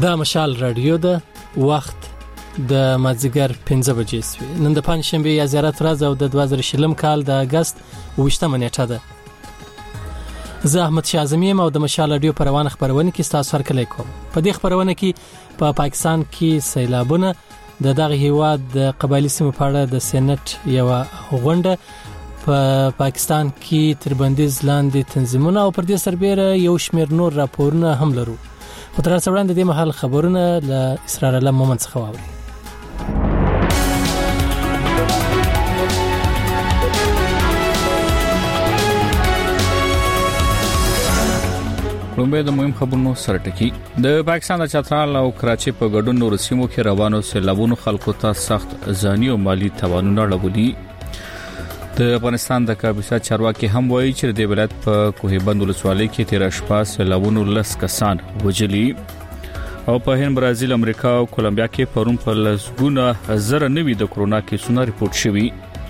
دا مشال رادیو ده وخت د مازیګر 15 بجې سوي. نن د پنځشنبه یا زیارت ورځ او د 2020 کال د اگست 28 نیټه ده. زه احمد شاه اعظمي او د مشال رادیو په روانه خبرونه کې تاسو سره کوم. په دې خبرونه کې په پاکستان کې سیلابونه د دغه هیواد د قبایلی سیمو په اړه د سېنات یو غونډه په پاکستان کې تر بندیز لاندې تنظیمونه او پر دې سربېره یو شمېر نور راپورونه هم لرو. خو تر اوسه وړاندې د محل خبرونه له اسرار الله مومن څخه واوري. لومبه د مهم خبرونو سره ټکی. د پاکستان د چترال او کراچي په ګډون نور سیمو کې روانو سیلابونو خلکو ته سخت ځاني او مالی تاوانونه اړولي. د افغانستان د کابینه چارواکي هم وایي چې د ولایت په کوهبند ولسوالۍ کې 13 شپه سیلابونو لس کسان وژلي. او په هند، برازیل، امریکا او کولمبیا کې پرون په لسګونه زره نوي د کرونا کیسونه ریپورت شوي.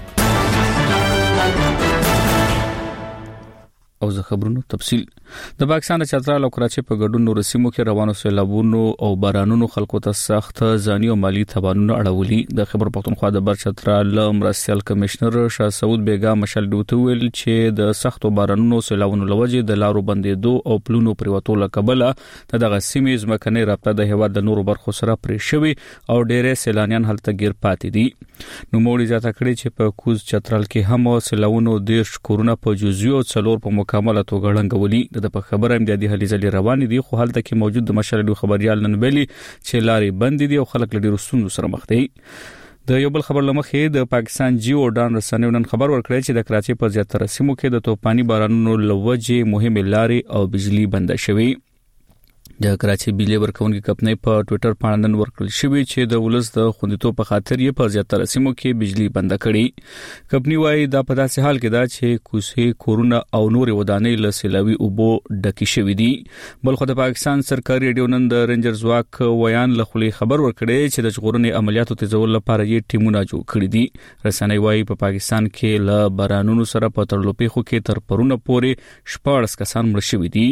او زه خبرونو تفصیل. د پاکستان د چترال او کراچي په ګډون نور سیمو کې روانو سیلابونو او بارانونو خلکو ته سخت ځاني او مالی تاوانونه اړولي. د خبر پښتونخوا د بر چترال مرستيال کمشنر شاه سعود بیگا مشال دوته ویل چې د سخت بارانونو سیلابونو لوجه د لارو بندیدو او پلونو پریوتو لکبله دغه سیمې ځمکني رابطه د هیواد د نورو برخو سره پرې شوی او ډېر سیلانیان هلته گیر پاتې دي. نو موړي ځاته کړی چې په کوز چترال کې هم سیلابونو ډېر کورونا په جزئیو څلور په مکمله توګه غړنګولي. د په خبره امدادي هلي ځلې روان دي، خو حالت کې موجود د مشرلو خبريال نن ویلي چې لارې بند دي او خلک لري رسوندو سره مخ دي. د یو بل خبر لمخې د پاکستان جیو ډان رسنیو نن خبر ورکړی چې د کراچي په زیاتره سیمو کې د توپاني بارانونو لوجه مهمه لارې او بجلی بند شوي. د کراچي بجلی ورکونکو کمپنۍ په ټوئیټر باندې نن ورکړل شوی چې د ولس د خوندیتوب په خاطر یې په زیاتره سیمو کې بجلی بند کړي. کمپنۍ وايي دا په داسې حال کې ده چې کوسه کورونا او نور ودانې له سیلابي اوبو ډکې شوې دي. بلخو د پاکستان سرکاري ریډیو نن د رینجر ځواک ویان له خولي خبر ورکړی چې د ژغورنې عملیاتو تیزول لپاره یې ټیمونه جوړ کړي دي. رسنۍ وايي په پاکستان کې له بارانونو سره په تړلو پیښو کې تر پرونه پورې 14 کسان مړ شوي دي.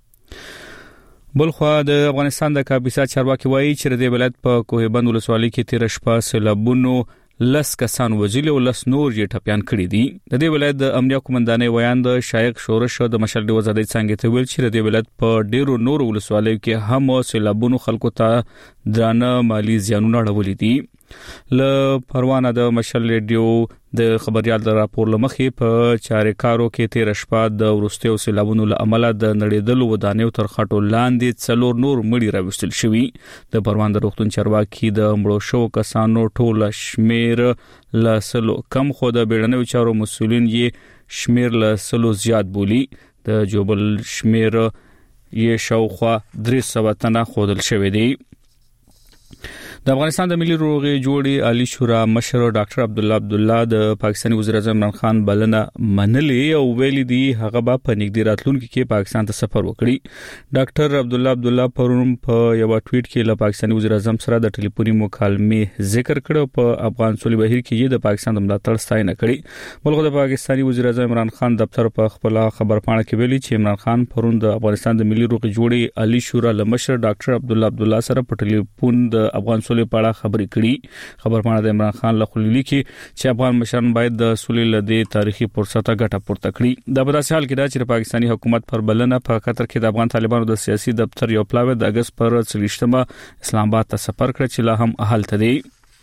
بلخو د افغانستان د کابینه چارواکي وایي چې د ولایت په کوهبند ولسوالۍ کې 13 شپه سیلابونو لس کسان وژلي او لس نور یې ټپيان کړي دي. د دې ولایت د امنیه قومندانۍ ویان د شایق شورش د مشال د وزارت څنګه ته ویل چې د ولایت په ډیرو نور ولسوالیو کې هم سیلابونو خلکو ته درانه مالی زیانونه اړولي دي. ل پروانه د مشال ریډیو د خبريال د راپور لمخې په چارکارو کې 13 شپه د ورستیو سیلابونو له امله د نړیدلو ودانیو تر خټو لاندې څلور نور مړي راوستل شوي. د پروان د روغتون چارواکي د مړو شو کسانو ټول شمیر له سلو کم خو د بیړنیو چارو مسولین یې شمیر له سلو زیات بولی. د جوبل شمیر یې شاوخوا 300 تنه خودل شوی دی. د افغانستان د ملي روغي جوړي عالی شورا مشر ډاکټر عبد الله د پاکستاني وزیر اعظم عمران خان بلنه منلې او ویلي دی هغه به په نږدې راتلونکي کې پاکستان ته سفر وکړي. ډاکټر عبد الله پرون په یو ټویټ کې له پاکستاني وزیر اعظم سره د ټلیفوني مکالمې ذکر کړو. په افغان صلح بهیر کې یې د پاکستان د ملاتړ ستاینه کړې. بلکې د پاکستاني وزیر اعظم عمران خان دفتر په خپل خبر پاڼه کې ویلي چې عمران خان پرون د افغانستان د ملي روغي جوړي عالی شورا مشر ډاکټر عبد الله سره په ټلیفون د افغان صلح په اړه خبرې کړي. خبر پاڼه د عمران خان له خلیلی کې چې افغان مشران باید د صلح لدې تاریخي فرصت ګټه پورته کړي. د بداسي حال کې دا چې پاکستاني حکومت پر بلنه په قطر کې د افغان طالبانو د سیاسي دفتر یو پلاوی د اگست پر 23 اسلام آباد ته سفر کړ چې لا هم حالت دی.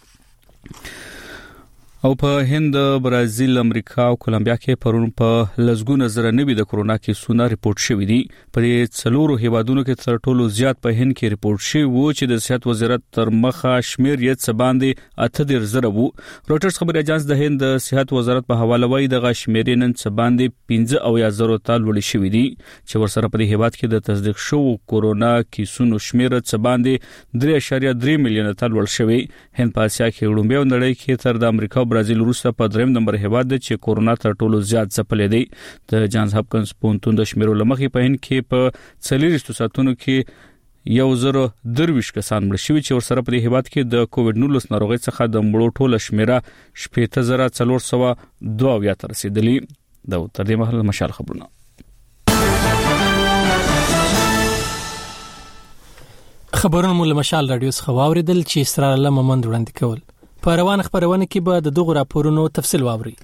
او په هند، برازیل، امریکا او کولمبیا کې پرون په لزګونه زره نوي د کرونا کیسونه ریپورت شوي دي. په څلورو هیوادونو کې تر ټولو زیات په هند کې ریپورت شوی وو چې د صحت وزارت تر مخه شمیر یې څه باندې 8 زره وو. رويټرز خبري اژانس د هند د صحت وزارت په حواله وایي د شمیرې نن څه باندې 15 او 1000 ته لوړ شوی دي چې ورسره په هیواد کې د تصدیق شو کرونا کیسونو شمیر څه باندې 3.3 میلیون ته لوړ شوی. هند په اسیا کې وړاندې نړۍ کې تر د امریکا برازیل وروسته په دریم نمبر هیواد دی چې کورونا تر ټولو زیات ځپلې دی. د جانز هاپکنز پونتون د شمیرو لمخې په هند کې په 40 ساعتونو کې 1023 کسان مړ شوي چې ورسره په هیواد کې د کووډ 19 ناروغي څخه د مړو ټوله شمیره 8402 ته رسیدلی. دا تر دې مهال مشال خبرونه. خبرونه مو له مشال رادیو څخه واوریدل چې اسرار الله محمد وړاندې کول. په روان خبرونه کې به د دغه راپورونو تفصیل واوري.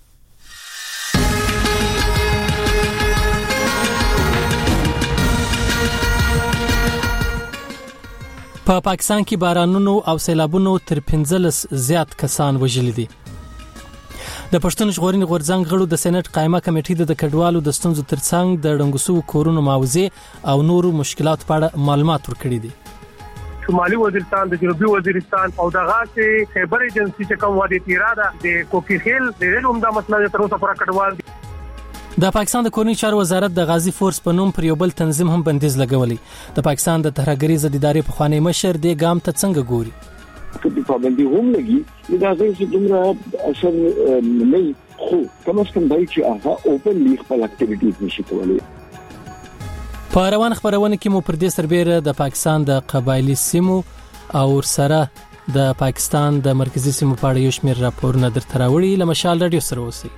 په پاکستان کې بارانونو او سیلابونو تر 15 زیات کسان وژل دي. د پښتون ژغورنې غورځنګ غړو د سېنات قائمه کمیټې د کډوالو د ستونزو ترڅنګ د ډنګوسو کورونو معاوضه او نورو مشکلات په اړه معلومات ورکړي دي. شمالي وزیرستان، د جنوبي وزیرستان او دغه چې خیبر ایجنسی چې کوم وادي تیراده د کوکیخیل د ریل عمده مسله تر اوسه پر کډوال دي. د پاکستان د کورنۍ چارو وزارت د غازی فورس په نوم پر یو بل تنظیم هم بندیز لګولي. د پاکستان د ترهګریز ادارې په خوانی مشر د ګام ته څنګه ګوري؟ کله پابندي هم لګي دا چې دومره اثر نه خو کوم څه دای چې هغه اوپن لیګ په اکټیویټیز نشي کولای. په روان خبرونه کې مو پر دې سربېره د پاکستان د قبایلی سیمو او سره د پاکستان د مرکزی سیمو په اړه یو شمېر راپورونه درته راوړي. له مشال رادیو سره اوسئ.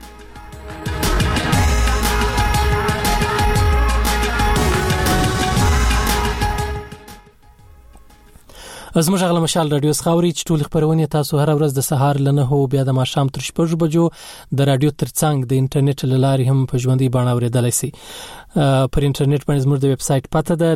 زموږ غل مشال رادیو خاوري چې ټول خبرونه تاسو هر ورځ د سهار لنه هو بیا د ماښام تر 6 بجو د رادیو ترڅنګ د انټرنیټ لارې هم په ژوندۍ بڼه اوریدلای شئ. پر انټرنیټ باندې زموږ د ویب سټ پته ده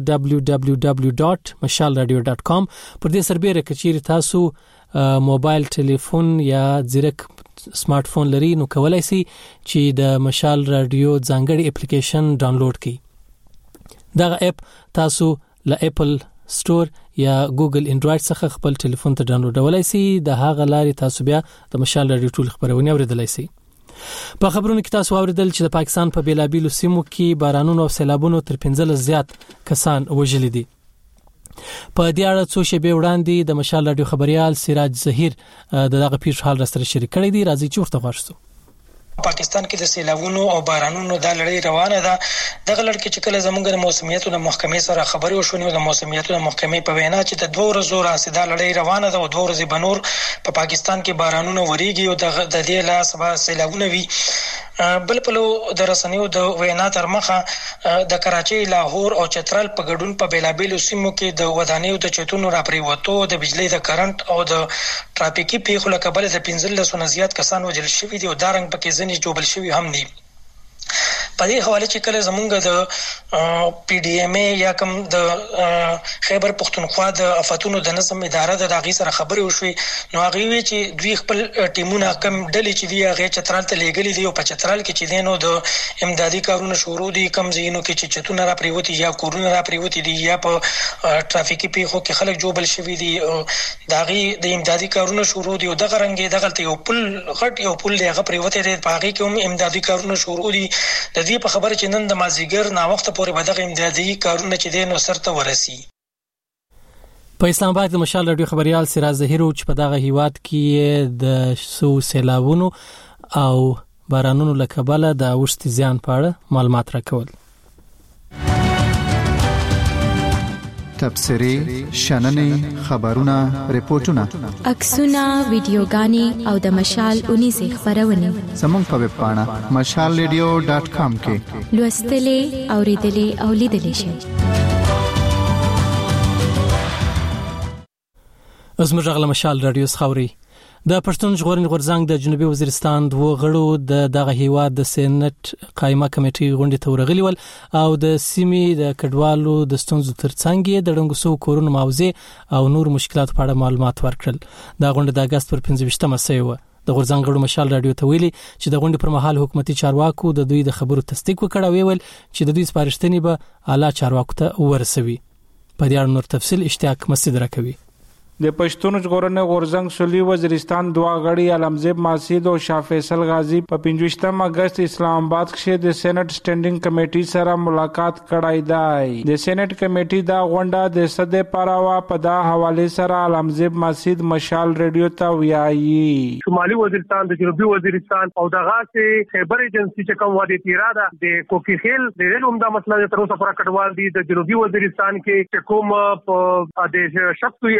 www.mashalradio.com. پر دې سربېره کچېری تاسو موبایل ټلیفون یا ځیرک سمارټ فون لري نو کولای شئ چې د مشال رادیو ځانګړي اپلیکیشن ډاونلوډ کړئ. دا اپ تاسو له اپل سٹور یا ګوګل انډراید څخه خپل ټلیفون ته ډاونلوډولای شئ. د هغه لارې تاسو بیا د مشال رادیو ټول خبرونه اوریدلای شئ. په خبرونو کې تاسو اوریدل چې د پاکستان په بیلابیلو سیمو کې بارانونو او سیلابونو تر 15 زیات کسان وژل دي. په دې اړه څو شپې وړاندې د مشال رادیو خبريال سراج ظهیر دغه پیښ حال را سره شریک کړی دی. راځي چې ورته غواړو. پاکستان کې د سیلابونو او بارانونو د لړۍ روانه ده. دغه لړ کې چې کله زمونږ د موسمیاتو د محکمې سره خبرې وشونې د موسمیاتو د محکمې په وینا چې د 2 ورځې راځي د لړۍ روانه ده او 2 ورځې بنور په پاکستان کې بارانونه وریږي او د دې لا سبا سیلابونه وي. بل په لو د رسنیو د وینا تر مخه د کراچي، لاهور او چترال په ګډون په بیلابیلو سیمو کې د ودانیو د چتونو راپریوتو، د بجلی د کرنٹ او د ټرافیکي پیښو له کبله د 15 نه زیات کسان وژل شوي دي او دا رنګ پکې ځنې جوړل شوي هم دي. په دې حواله چې کله زمونږ د پی ډی ایم ای یا کوم د خیبر پختونخوا د آفاتونو د نظم اداره د داغي سره خبرې وشوي نو هغه وی چې دوی خپل ټیمونه کم ډلې چې دی هغه چترال ته لېګلې دي او په چترال کې چې دینو د امدادي کارونه شروع دي کم زینو کې چې چتونه را پریوتی یا کورونه را پریوتی دي یا په ټرافیکي پیښو کې خلک جوړل شوي دي داغي د امدادي کارونه شروع دي او دغه رنګ دغه یو پل غټ یو پل دی هغه پریوتی دی په هغه کې هم امدادي کارونه شروع دي. د دې په خبره چې نن د مازیګر نا وخت پورې به دغه امدادي کارونه چې دین سرته ورسي. په اسلام آباد د مشال رادیو خبريال سراج ظهیر چې په دغه هیواد کې د سو سیلابونو او بارانونو له کبله د اوښتي زیان په اړه معلومات راکول. تبصرې، شننې، خبرونه، ریپورتونه، عکسونه، ویډیوګانې او د مشال 19 خبرونه زموږ په ویب پاڼه mashalradio.com کې لوستلې، اوریدلې او لیدلې شئ. زموږ غل مشال رادیو خاوري د پښتون ژغورنې غورځنګ د جنوبي وزیرستان دوه غړو د دغه هیواد د سېنات قائمه کمیټې غونډې ته ورغلي ول او د سیمې د کډوالو د ستونزو ترڅنګ د ډنګوسو کورونو معاوضه او نور مشکلات په اړه معلومات ورکړل. دا غونډه د اگست پر 15مه سوه. د غورځنګ غړو مشال رادیو ته ویلي چې د غونډې پر مهال حکومتي چارواکو د دوی د خبرو تصدیق وکړ او ویل چې د دوی سپارښتنې به اعلی چارواکو ته ورسوي. په دې اړه نور تفصیل اشتیاق مسعود راکوي. د پښتون ژغورنې غورځنګ سولي وزیرستان دوه غړي علمزیب ماسید او شاه فیصل غازی په 25 اگست اسلام آباد کې د سېنات سټینډینګ کمیټې سره ملاقات کړای دی. د سېنات کمیټې دا غونډه د صدې پراوا په دا حواله سره علمزیب ماسید مشال رادیو ته ویایي. شمالي وزیرستان، د جنوبي وزیرستان او دغه چې خیبر ایجنسی چې کوم وادي تیراده د کوکیخیل د ریل عمده مسله تر اوسه پر کډوال دي. د جنوبي وزیرستان کې چې کوم په د شپتوي علاقې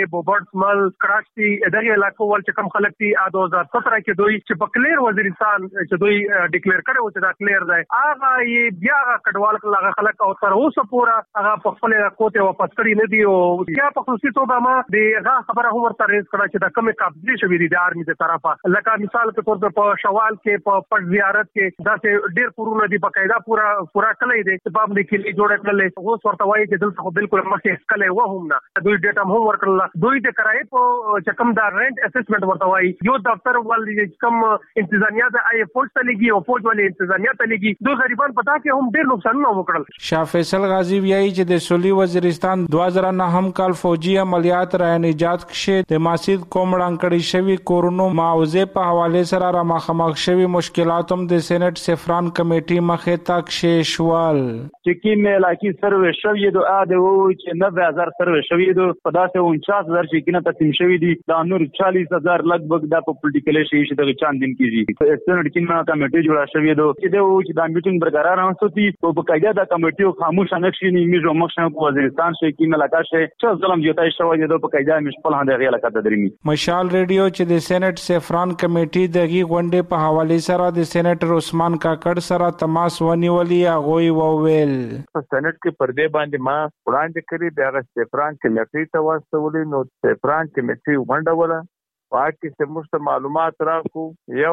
بوبرټسمل کراچي دغه علاقو ول چې کم خلک دي 2017 کې دوی چې په کلیر وزیرستان چې دوی ډیکلیئر کړو چې دا کلیر دی هغه یې بیا کډوال کله خلک او تر اوسه پورا هغه په خپل کوټه واپس کړی نه دی او بیا په خصوصي توګه ما دغه خبره هم ورته ریز کړه چې دا کومه قبضه شوې دي د آرمي د طرفه لکه مثال په تور په شوال کې په پټ زیارت کې دا چې ډیر کورونه دي بقاعده پورا کلی دي چې باب د کلی جوړ کړل اوس ورته وایي چې دلته بالکل مخکې کلی وهم نه دوی ډیټا هم ورکړل دوی د کرایې په چکم دا رینټ اسسمنت ورته وایي یو دفتر ولې کم انتظامیه د آی فوج ته لګي او فوج ولې انتظامیه ته لګي دوی غریبان پتا کې هم ډیر نقصانونه وکړل شاه فیصل غازی ویایي چې د سولي وزیرستان 2009 کال فوجي عملیات را نجات کې د ماسید کوم رانکړی شوی کورونو معاوضه په حواله سره را مخامخ شوی مشکلات هم د سېنات سفران کمیټې مخې ته کښېښول چې کومه علاقې سروې شوې د اده و چې 90000 سروې شوې د په داسې 49000 چې کینه تقسیم شوې دي دا نور 40000 لګبګ د په پولیټیکل شي چې د چاندین کیږي سېنات کې ما کمیټې جوړه شوې ده چې د و چې د میټینګ برقرار اوسوتي او په قاعده د کمیټې خاموش نه شي نیمه مخشه په وزیرستان شي کې ملکه شي چې ظلم جوړای شوی دی په قاعده مشپل هنده غي علاقه د درمي مشال ریډیو چې د سېنات سفران کمیټې دغه غونډې په حواله سره د سېناتر عثمان کاکړ سره تماس ونیولي هغه وویل په سېنات کې پردې باندې ما وړاندې کړی بیا سفران کمیټې ته واستولې نو سفران کمیټې ونډوله واکه سمست معلومات راکو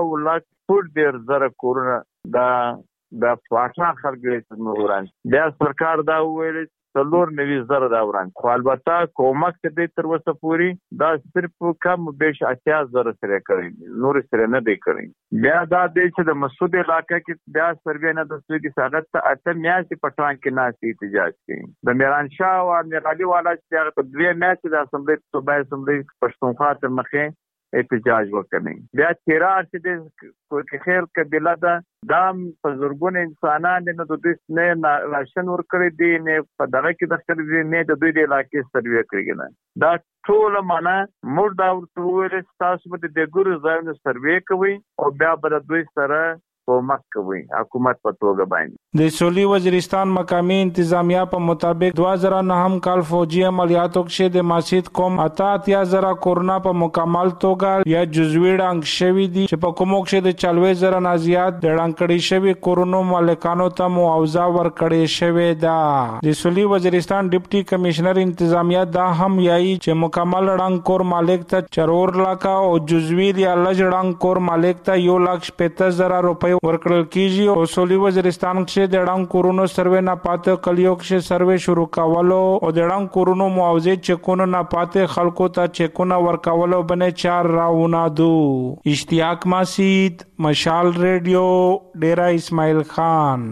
1,40,000 کورونه دا فاټا خرګې نوران بیا سرکار دا ویل 4,90,000 دا وران خو البته کومک دې تر وسه پوری دا صرف کم بیش 80,000 سره کړی نور سره نه دی کړی بیا دا د چې د مسعود علاقې کې بیا سروې نه د سوي کې ساغت ته اته میاشتې پټوان کې ناسي احتجاج کوي د میران شاه او امیر والا چې په 2 میاشتې د اسمبلی صوبای اسمبلی پښتونخوا ته مخې احتجاج وکړي بیا تیرار چې د خیر قبیله د بزرګون انسانان نه د دې نه راشن ورکړي دي نه په دغه کې د سترګې نه د دوی د علاقې سروې کړی نه دا ټول معنا موږ دا ورته ویل تاسو به د ګورو ځایونو سروې کوي او بیا به دوی سره کومک کوي حکومت په توګه باندې د سولي وزیرستان مقامی انتظامیه په مطابق 2009 کال فوجي عملیاتو کې د ماسید قوم 80,000 کورونا په مکمل توګه یا جزوی ډنګ شوی دي چې په کومو کې د 40,000 نه زیات د ډنګړی شوی کورونا مالکانو ته معاوضه ورکړې شوې ده د سولي وزیرستان ډیپټي کمشنر انتظامیه دا هم یایي چې مکمل ډنګ کور مالک ته 4 لک او جزوی یا لږ ډنګ کور مالک ته 1,50,000 روپۍ ورکړل کیږي او سولي وزیرستان کې د ډنګ کورونو سروې نه پاتې کلیو کې سروې شروع کولو او د ډنګ کورونو معاوضه چکونو نه پاتې خلکو ته چکونه ورکولو باندې 4 راونه دو اشتیاق مسید مشال ریډیو ډیرا اسماعیل خان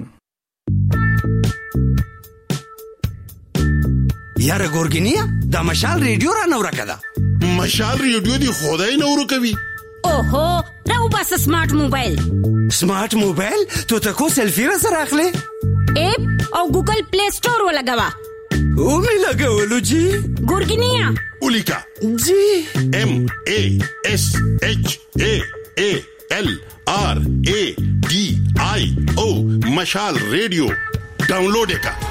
یاره ګورګینیا دا مشال ریډیو را نو راکړه مشال ریډیو دی خدای نو ورکوي اوهو راو بس سمارټ موبایل تو تکو سیلفی را سره اخلي اپ او ګوګل پلی سٹور ولګوا او می لګولو جی ګورګینیا اولیکا جی MASHALRADIO مشال ریډیو ډاونلوډ وکړه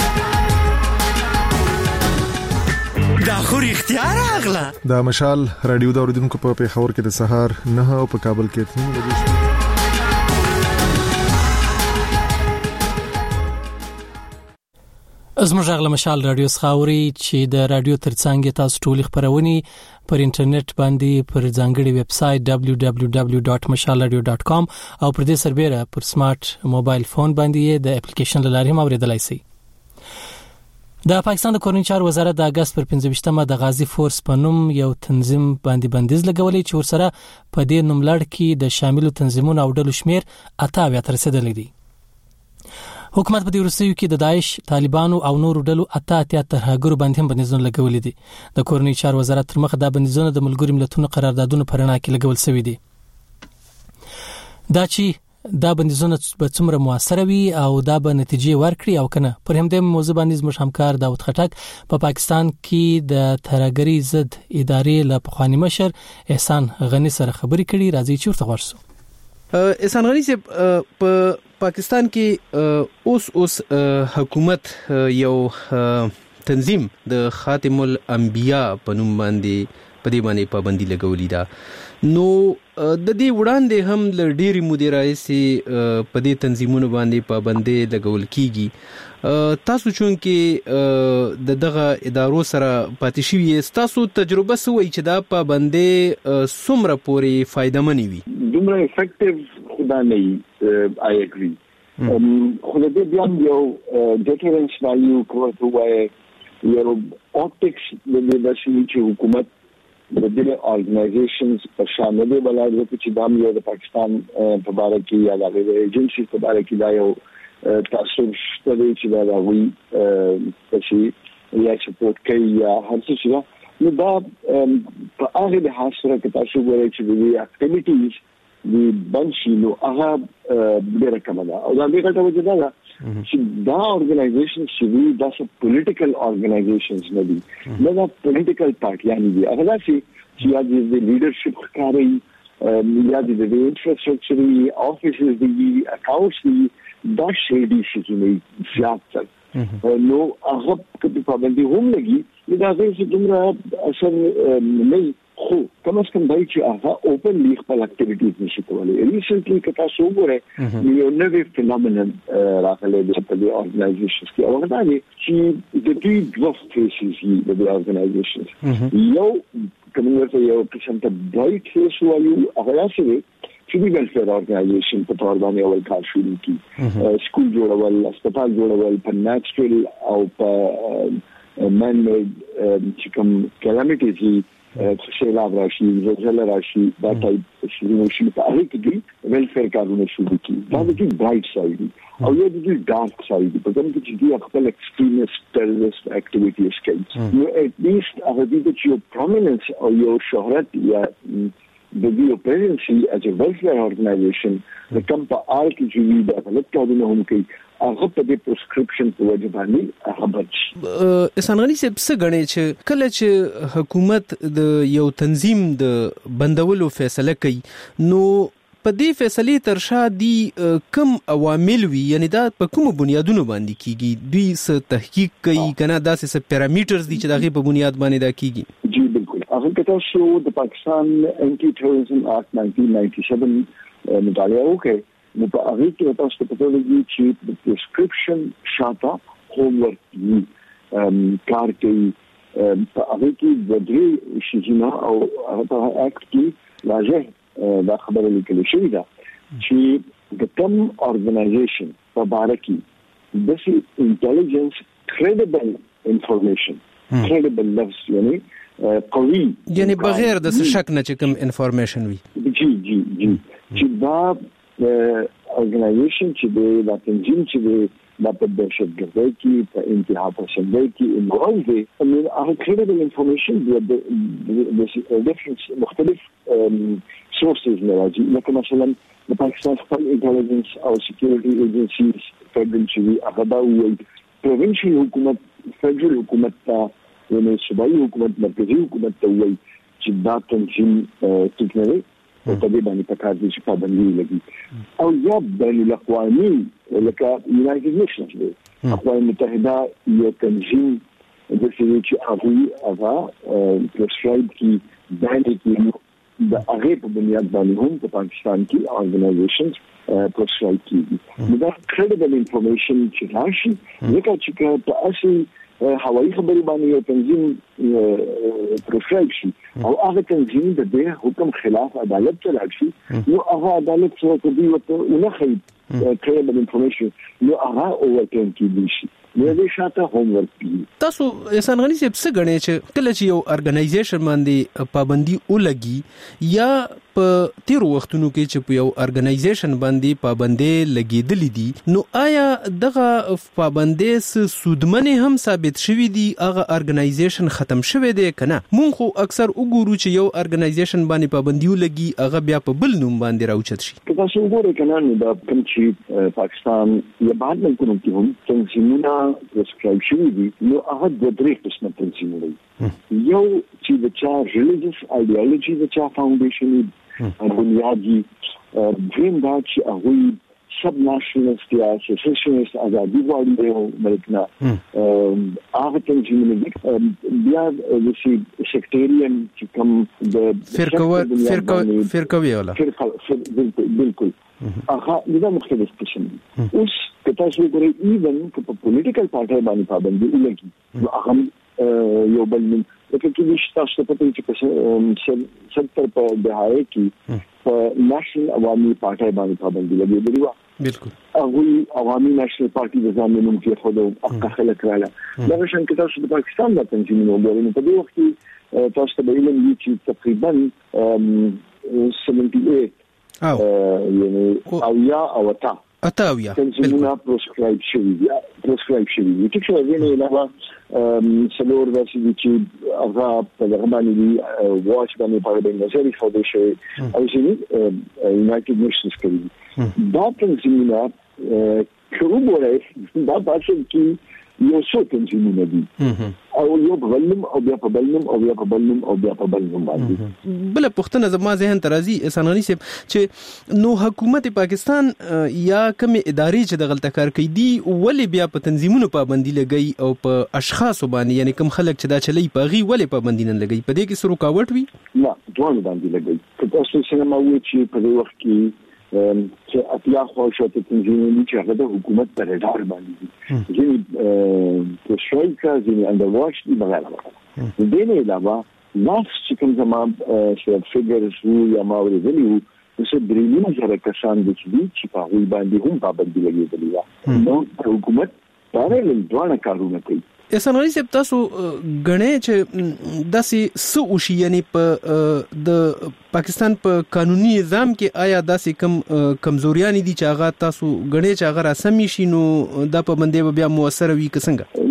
دا خو اختیار اغلا دا مشال رادیو دا اوریدونکو په پیښور کې د سهار 9 او په کابل کې 3 بجې زموږ غږ مشال رادیو څخاوري چې د رادیو ترڅنګ تاسو ټول خبرونه پر انټرنیټ باندې پر ځانګړي ویب سټ www.mashalradio.com او پر دې سربېره پر سمارټ موبایل فون باندې د اپلیکیشن لارې هم اوریدلای شئ د پاکستان د کورنۍ چارو وزارت د اگست پر 15مه د غازی فورس په نوم یو تنظیم باندې بندیز لګولې چې ورسره په دې نوملړ کې د شامل تنظیمونو او ډلو شمیر 88 تر رسیدلی دی حکومت په دې وروستیو کې د داعش طالبانو او نورو ډلو 88 ترهګرو باندې هم بندیزونه لګولې دي د کورنۍ چارو وزارت تر مخه دا بندیزونه د ملګرو ملتونو قراردادونو پر اړه کې لګول شوی دي دا بندیزونه به څومره موثر وي او دا به نتیجې ورکړي او کنه پر همدې موضوع باندې زموږ همکار داوود خټک په پاکستان کې د ترهګرۍ ضد ادارې له پخوانی مشر احسان غنی سره خبرې کړي راځي چې ورته ورسو احسان غنی سے په پاکستان کې اوس حکومت یو تنظیم د خاتم الانبیاء په نوم باندې په دې باندې پابندي لګولې ده. نو د دې وړاندې هم ل ډېری مدیرای سي په دې تنظیمونو باندې پابندي لګول کیږي. تاسو چون کې دغه ادارو سره پاتې شوی تاسو تجربه سوي چې دا پابندي څومره پورې فائدمن وي؟ دومره افیکټیو خدا نه I agree. خو د دې بیا یو ډیټرنس وایو کومه وایي یو optics د دې چې حکومت د دې ارګنایزیشنز په شامل دي بلای چې دا یو د پاکستان په اړه کې یا د ایجنسی په اړه کې دا یو تاسو ستاسو چې دا وی چې یا سپورټ کوي یا هر څه چې نو دا په هغه د حاصله کې تاسو ګورئ چې د اکټیویټیز د بنشي نو هغه ډېر کم ده او دا به ګټه وځي دا چې دا ارګنایزیشن چې دا څه پولیټیکل ارګنایزیشنز نه دي نه دا پولیټیکل پارټیان دي هغه چې یا د لیډرشپ ښکاري یا د انفراستراکچر افیسز دي اکاونټس دي دا شی دي چې نه زیات نو هغه په پابندي هم لګي دا چې دومره اثر نه خو کم از کم دای چې هغه اوپنلی خپل اکټیویټیز نشي کولای. ریسنټلی که تاسو وګورئ یو نوې فینومینن راغلی دی په دې ارګنایزیشنز کې او دا دی چې د دې دوه فیسز دي د دې ارګنایزیشنز یو کومه یو قسم ته برایټ فیس وایو هغه چې د ویلفیر ارګنایزیشن په تور باندې اول کار شروع کی سکول جوړول هسپتال جوړول په نیچرل او په man made چې کوم کلامټیز سیلاب راشي زلزلہ راشي دا ټایپ شي په هغه کې دی ویلفیر کارونه شروع کی دا د برایټ ساید او یو د ډارک ساید په کوم کې چې خپل ایکستریمیست ټیرریست اکټیویټیز کوي نو اټ لیست هغه د چې پرومیننس او یو شهرت یا د دې پرزنسي as a welfare organization د کم په آر کې چې دا غلط کارونه هم کوي هغه په دې پرسکرپشن په وجه باندې خبر شي. اسانغني څه غني چې کله چې حکومت د یو تنظیم د بندولو فیصله کوي نو په دې فیصله تر شا دي کم عوامل وي یعنی دا په کوم بنیادونو باندې کیږي دوی څه تحقیق کوي کنه دا څه پیرامیټرز دي چې دغه په بنیاد باندې دا کیږي؟ جی بالکل هغه کته شو د پاکستان انټي ټیرریزم اکټ 1997 مطالعه وکړي نو په هغه کې تاسو ته پته لګي چې د پرسکرپشن شاته هوم ورک کار کوي په هغه کې د دې شیزونه او هغه اکټ کې واضح دا خبره لیکل شوې ده چې د کوم ارګنایزیشن په اړه کې د انټيليجنس کریډیبل انفارمیشن کریډیبل لفظ یعنی قوي یعنی بغیر د شک نه چې کوم انفارمیشن وي جی چې دا ارګنایزیشن چې د تنظیم چې د دهشتګردۍ کې په انتها پسندۍ کې انوالو دي نو هغه کریډیبل انفارمیشن د ډیفرنس مختلف سورسز نه راځي لکه مثلا د پاکستان خپل انټيليجنس او سکیورټي ایجنسیز فدرال چې هغه دا وایي پروینشل حکومت فدرال حکومت ته یعنی صوبایي حکومت مرکزی حکومت ته وایي چې دا تنظیم ټیک نه او په دې باندې پکار دي چې پابندي لګي او یا بین الاقوامي لکه یونایټډ نیشنز دی اقوام متحده یو تنظیم د چې هغه پرسکرایب کی باندې کې د هغه په بنیاد باندې هم په پاکستان کې ارګنایزیشنز پرسکرایب کیږي نو دا کریډیبل انفارمیشن چې راشي لکه چې په اصل هوایي خبري باندې یو تنظیم پرسکرایب شي او هغه تنظیم د دې حکم خلاف عدالت ته راشي نو هغه عدالت سره کوي او نه خي کریډیبل انفارمیشن نو هغه اوورټرن کیږي شي نو دې شاته هوم ورک دي. تاسو اسانغني څه غنئ چې کله چې یو ارګنایزیشن باندې پابندي ولګي یا په تیر وختونو کې چې په یو ارګنایزیشن باندې پابندي لګیدلې دي نو آیا دغه پابندي سودمنه هم ثابت شوی دي هغه ارګنایزیشن ختم شوی دی کنه؟ مونږ خو اکثر وګورو چې یو ارګنایزیشن باندې پابندي ولګي هغه بیا په بل نوم باندې راوچت شي. تاسو وګورئ کنه نو د کوم چې پاکستان یا بعد من کوم کې هم تنظیمونه پرسکرایب شوی دي نو هغه د درې قسمه تنظیمونه دي یو چې د چا ریلیجیس ایډیالوژي د چا فاونډیشن بنیادی دریم دا چې هغه सब नेशनलिस्ट या सेसेशनिस्ट आजादी वाली हो मलकना आगे तंजीम में बिया जैसे सेक्टेरियन की कम फिरकवी वाला बिल्कुल आखा ये मुख्तलिफ किस्म उस कताशे करे इवन के पॉलिटिकल पार्टी बानी पाबंदी लगी जो अहम यो बल लेकिन की विशेषता से पता है सत्तर पर दहाई की नेशनल अवामी पार्टी बानी पाबंदी लगी बरीवा बिल्कुल अगुई अवामी नेशनल पार्टी निज़ाम में मुमकिन खुदो अक्का खलक वाला लगे कि ताश पाकिस्तान में तंजीम में बोले तो भी वक्त ताश तबीलन ये चीज तकरीबन 78 यानी आविया अवता अताविया तंजीमना प्रोस्क्राइब शवी ठीक है ये नहीं लगा सलोर वैसी भी चीज अगा पदरमानी भी वॉच बने पड़े बेंगा सेरी फाउंडेशन ऐसे नहीं यूनाइटेड नेशंस के लिए बात तंजीमना क्यों बोले बात है कि यो सो तंजीमना भी और यो बगलम और बिया पबलम बादी बल पुख्तन जमा जहन तराजी सनानी से چې نو حکومت پاکستان یا کوم ادارې چې د غلطه کار کوي دی ولې بیا په تنظیمونو پابندي لګي او په اشخاص باندې یعنی کوم خلک چې دا چلی پاغي ولې پابندي نه لګي په دې کې سره رکاوټ وي نه ټول باندې لګي که تاسو څنګه مو چې په دې وخت کې چې اتیا خوشاته تنظیمونه چې هغه د حکومت پر ادار باندې دي ځینې په شویکا ځینې اندر واش دي بغیر دې نه علاوه نفس چې کوم زمام چې فګرز وو یا ماوري ویلو چې درېمه سره کسان د چې په هغه باندې هم پابندي لګېدلې نو حکومت پارلمان دوه کارونه کوي اسانوي سپ تاسو غنې چې داسې سو وشي یعنی په د پاکستان په قانوني نظام کې آیا داسې کم کمزوریاں دي چې هغه تاسو غنې چې هغه رسمي شي نو د پابندۍ بیا موثر وي څنګه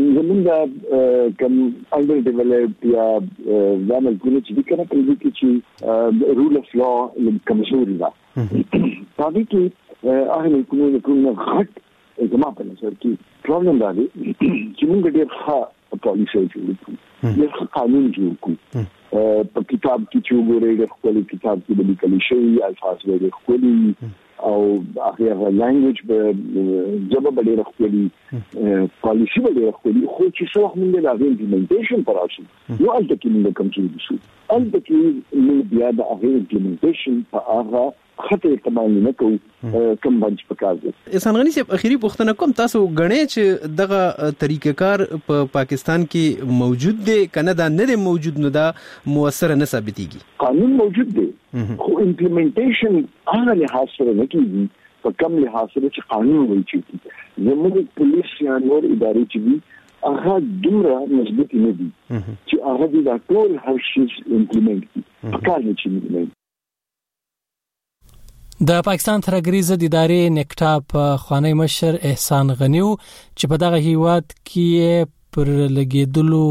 زمونږ کم انډر ډیولپډ یا ځامل کوي چې کنه په دې کې چې رول اف لا کمزوري ده تابع کې هغه کومه غټ زما په نظر کې پرابلم دا دی چې موږ ډېر ښه پالیسي جوړ کړو ډېر قانون جوړ کړو په کتاب کې چې وګورئ د خپل کتاب کې د لیکل شوی الفاظ ډېر ښکلي او هغه لانګویج به جواب ډېر ښکلي پالیسي ډېر ښکلي خو چې څو موږ د هغه امپلیمنټیشن پر راشي نو البته کې موږ کمزوري شو البته کې موږ بیا د هغه امپلیمنټیشن په هغه خطر احتمال نه کوي کوم باندې پکار دي احسان غنی صاحب اخیری پوښتنه کوم تاسو غنې چې دغه طریقې کار په پاکستان کې موجود دی کنه دا نه دی موجود نو دا موثر نه ثابتېږي قانون موجود دی خو امپلیمنټیشن هغه لحاظ سره نه کیږي په کوم لحاظ سره چې قانون وایي چې زموږ پولیس یا نور ادارې چې دي هغه دومره مضبوط نه دي چې هغه د ټول هر شي امپلیمنټ کړي پکار نه چې د پاکستان ترګریز د ادارې نکټا په خوانی مشر احسان غنیو چې په دغه هیواد کې پر لګیدلو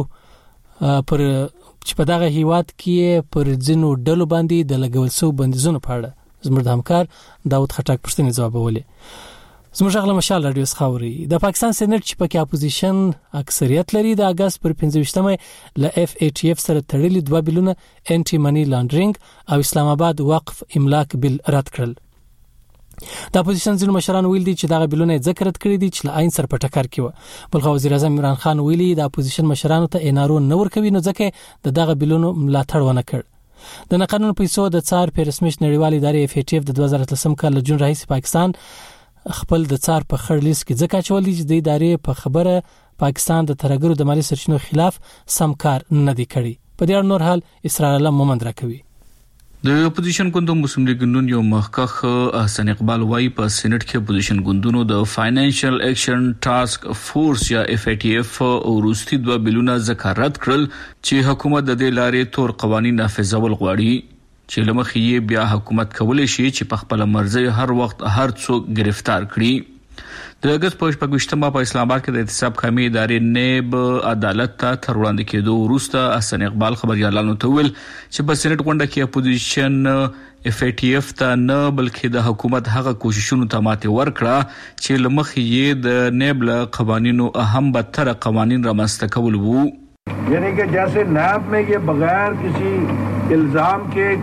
پر ځینو ډلو باندې د لګول سو بندیزونو په اړه زموږ همکار داود خټک پښتني ځواب ولې زموږ غل مشال رادیو خاوري د پاکستان سېنات چې پکې اپوزیشن اکثریت لري د اگست پر 15مه ل اف ای ټی اف سره تړلي دوه بیلونه انټي منی لانډرینګ او اسلام آباد وقف املاک بیل رد کړل د اپوزیشن ځینو مشران ویل دي چې دا بیلونه ذکر کړی دي چې لاین سره په ټکر کې و بلخ وزیر اعظم عمران خان ویلي د اپوزیشن مشرانو ته انارو نور کوي نو ځکه دغه بیلونو ملاتړ ونه کړ د قانون پیسو د څار په رسمي نړیوال ادارې اف ای ټی اف د 2013 کال له جون راهیسې پاکستان خپل د څار په خړ لیست کې ځکه چول دي چې د ادارې په خبره پاکستان د ترګرو د مالی سرچینو خلاف سم کار نه دی کړی په دې نور حال اسرار الله مومند راکوي د اپوزیشن ګوندونو مسلم لیگ ګوند یو مخکخ حسن اقبال وای په سېنات کې اپوزیشن ګوندونو د فاینانشل ایکشن ټاسک فورس یا اف ای ټی اف او روستي دوه بیلونه ذکرت کړل چې حکومت د دې لارې تور قوانين نافذول غواړي چې لمخې بیا حکومت کولای شي چې په خپل مرزي هر وخت هر څوک گرفتار کړي د اگست په 25مه په اسلام آباد کې د احتساب قومي ادارې نیب عدالت ته تر وړاندې کېدو وروسته حسن اقبال خبريالانو ته ویل چې په سېنات غونډه کې اپوزیشن اف ای ټی اف ته نه بلکې د حکومت هغه کوششونو ته ماته ورکړه چې لمخې د نیب له قوانینو اهم بدتر قوانین رامنځته کول وو یعنی کہ جیسے نیب میں یہ بغیر کسی الزام کے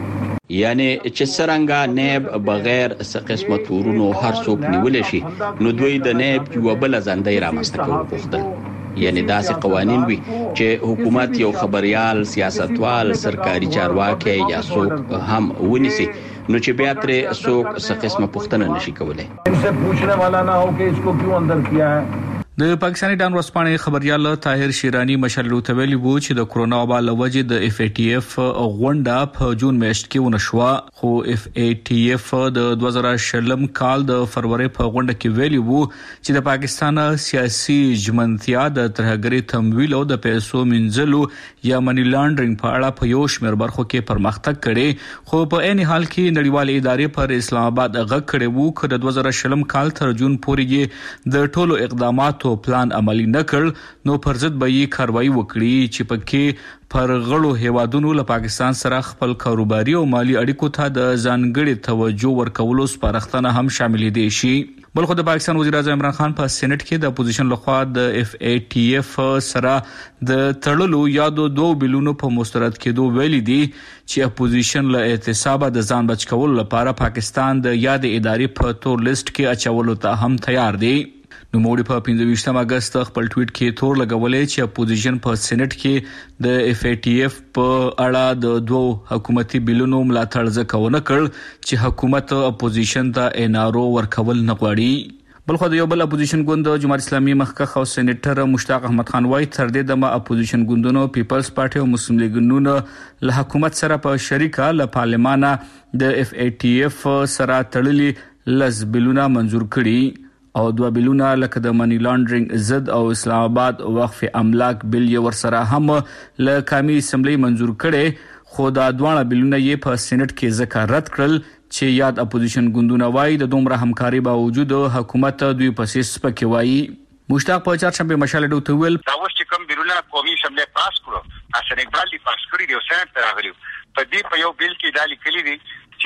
یعنی چې څرنګه نیب بغیر څه قسمه تورونو هر څوک نیول شي نو دوی د نیب یو بل ځندې رامنځته کوي پوښتنه یعنی داسې قوانین وي چې حکومت یو خبريال سیاستوال سرکاري چارواکي یا څوک هم ونیسي نو چې بیا ترې څوک څه قسمه پوښتنه نشي کولای انسه پوښتنه والا نه هو چې اسکو کیوں اندر کیا ہے د پاکستاني ډان ورسپانې خبريال طاهر شیرانی مشال روتویلی وو چې د کرونا وبا لوجه د اف ای ټی اف غونډه په جون میاشت کې ونشوا خو اف ای ټی اف د 2020 کال د فروری په غونډه کې ویلی وو چې د پاکستان سیاسي جمنتیا د ترهګری تمویل او د پیسو منځلو یا منی لانډرینګ په اړه په یو شمېر برخو کې پرمختګ کړي خو په عین حال کې نړیوال ادارې پر اسلام آباد غږ کړي وو چې د 2020 کال تر جون پورې د ټولو اقداماتو پلان عملی نکړ نو پر ضد به یې کاروایی وکړي چې پکې پر غړو هیوادونو له پاکستان سره خپل کاروباري او مالی اړیکو ته د ځانګړي توجه ورکولو سپارښتنه هم شامل دي شي بلخو د پاکستان وزیر اعظم عمران خان په سېنات کې د اپوزیشن لخوا د اف ای ټی اف سره د تړلو یادو 2 بیلونو په مسترد کېدو ویلي دي چې اپوزیشن له اعتصاب د ځان بچ کولو لپاره پاکستان د یاد ادارې په تور لیست کې اچولو ته هم تیار دي نو موږ په 15 اگست خپل ټویټ کې تور لګولې چې اپوزیشن په سېنات کې د اف ای ټی اف په اړه د 2 حکومتي بیلونو ملاتړ ځکونه کړ چې حکومت اپوزیشن ته انارو ورکول نه غواړي بلخو د یو بل اپوزیشن ګوند جمهوریت اسلامي مخکخ او سېنیټر مشتاق احمد خان وایي تر دې دمه اپوزیشن ګوندونو پیپلز پارټي او مسلم لیګ نون له حکومت سره په شریکه له پارلمانه د اف ای ټی اف سره تړلي لز بیلونه منزور کړي او 2 بیلونه لکه د منی لانډرینګ ضد او اسلام آباد وقف املاک بیل یې ورسره هم له قومي اسمبلی منزور کړي خو دا دوه بیلونه یې په سېنات کې ذکر رد کړل چې یاد اپوزیشن ګوندونه وایي د دومره همکاري باوجود حکومت دوی پسې سپکې وایي مشتاق په چهارشنبه مشال ډوتویل دا اوس چې کوم بیلونه قومي اسمبلی پاس کړو اسنه اقبال دی پاس کړی دی او سېنات ته راغلی په دې په یو بیل کې دا لیکلي دي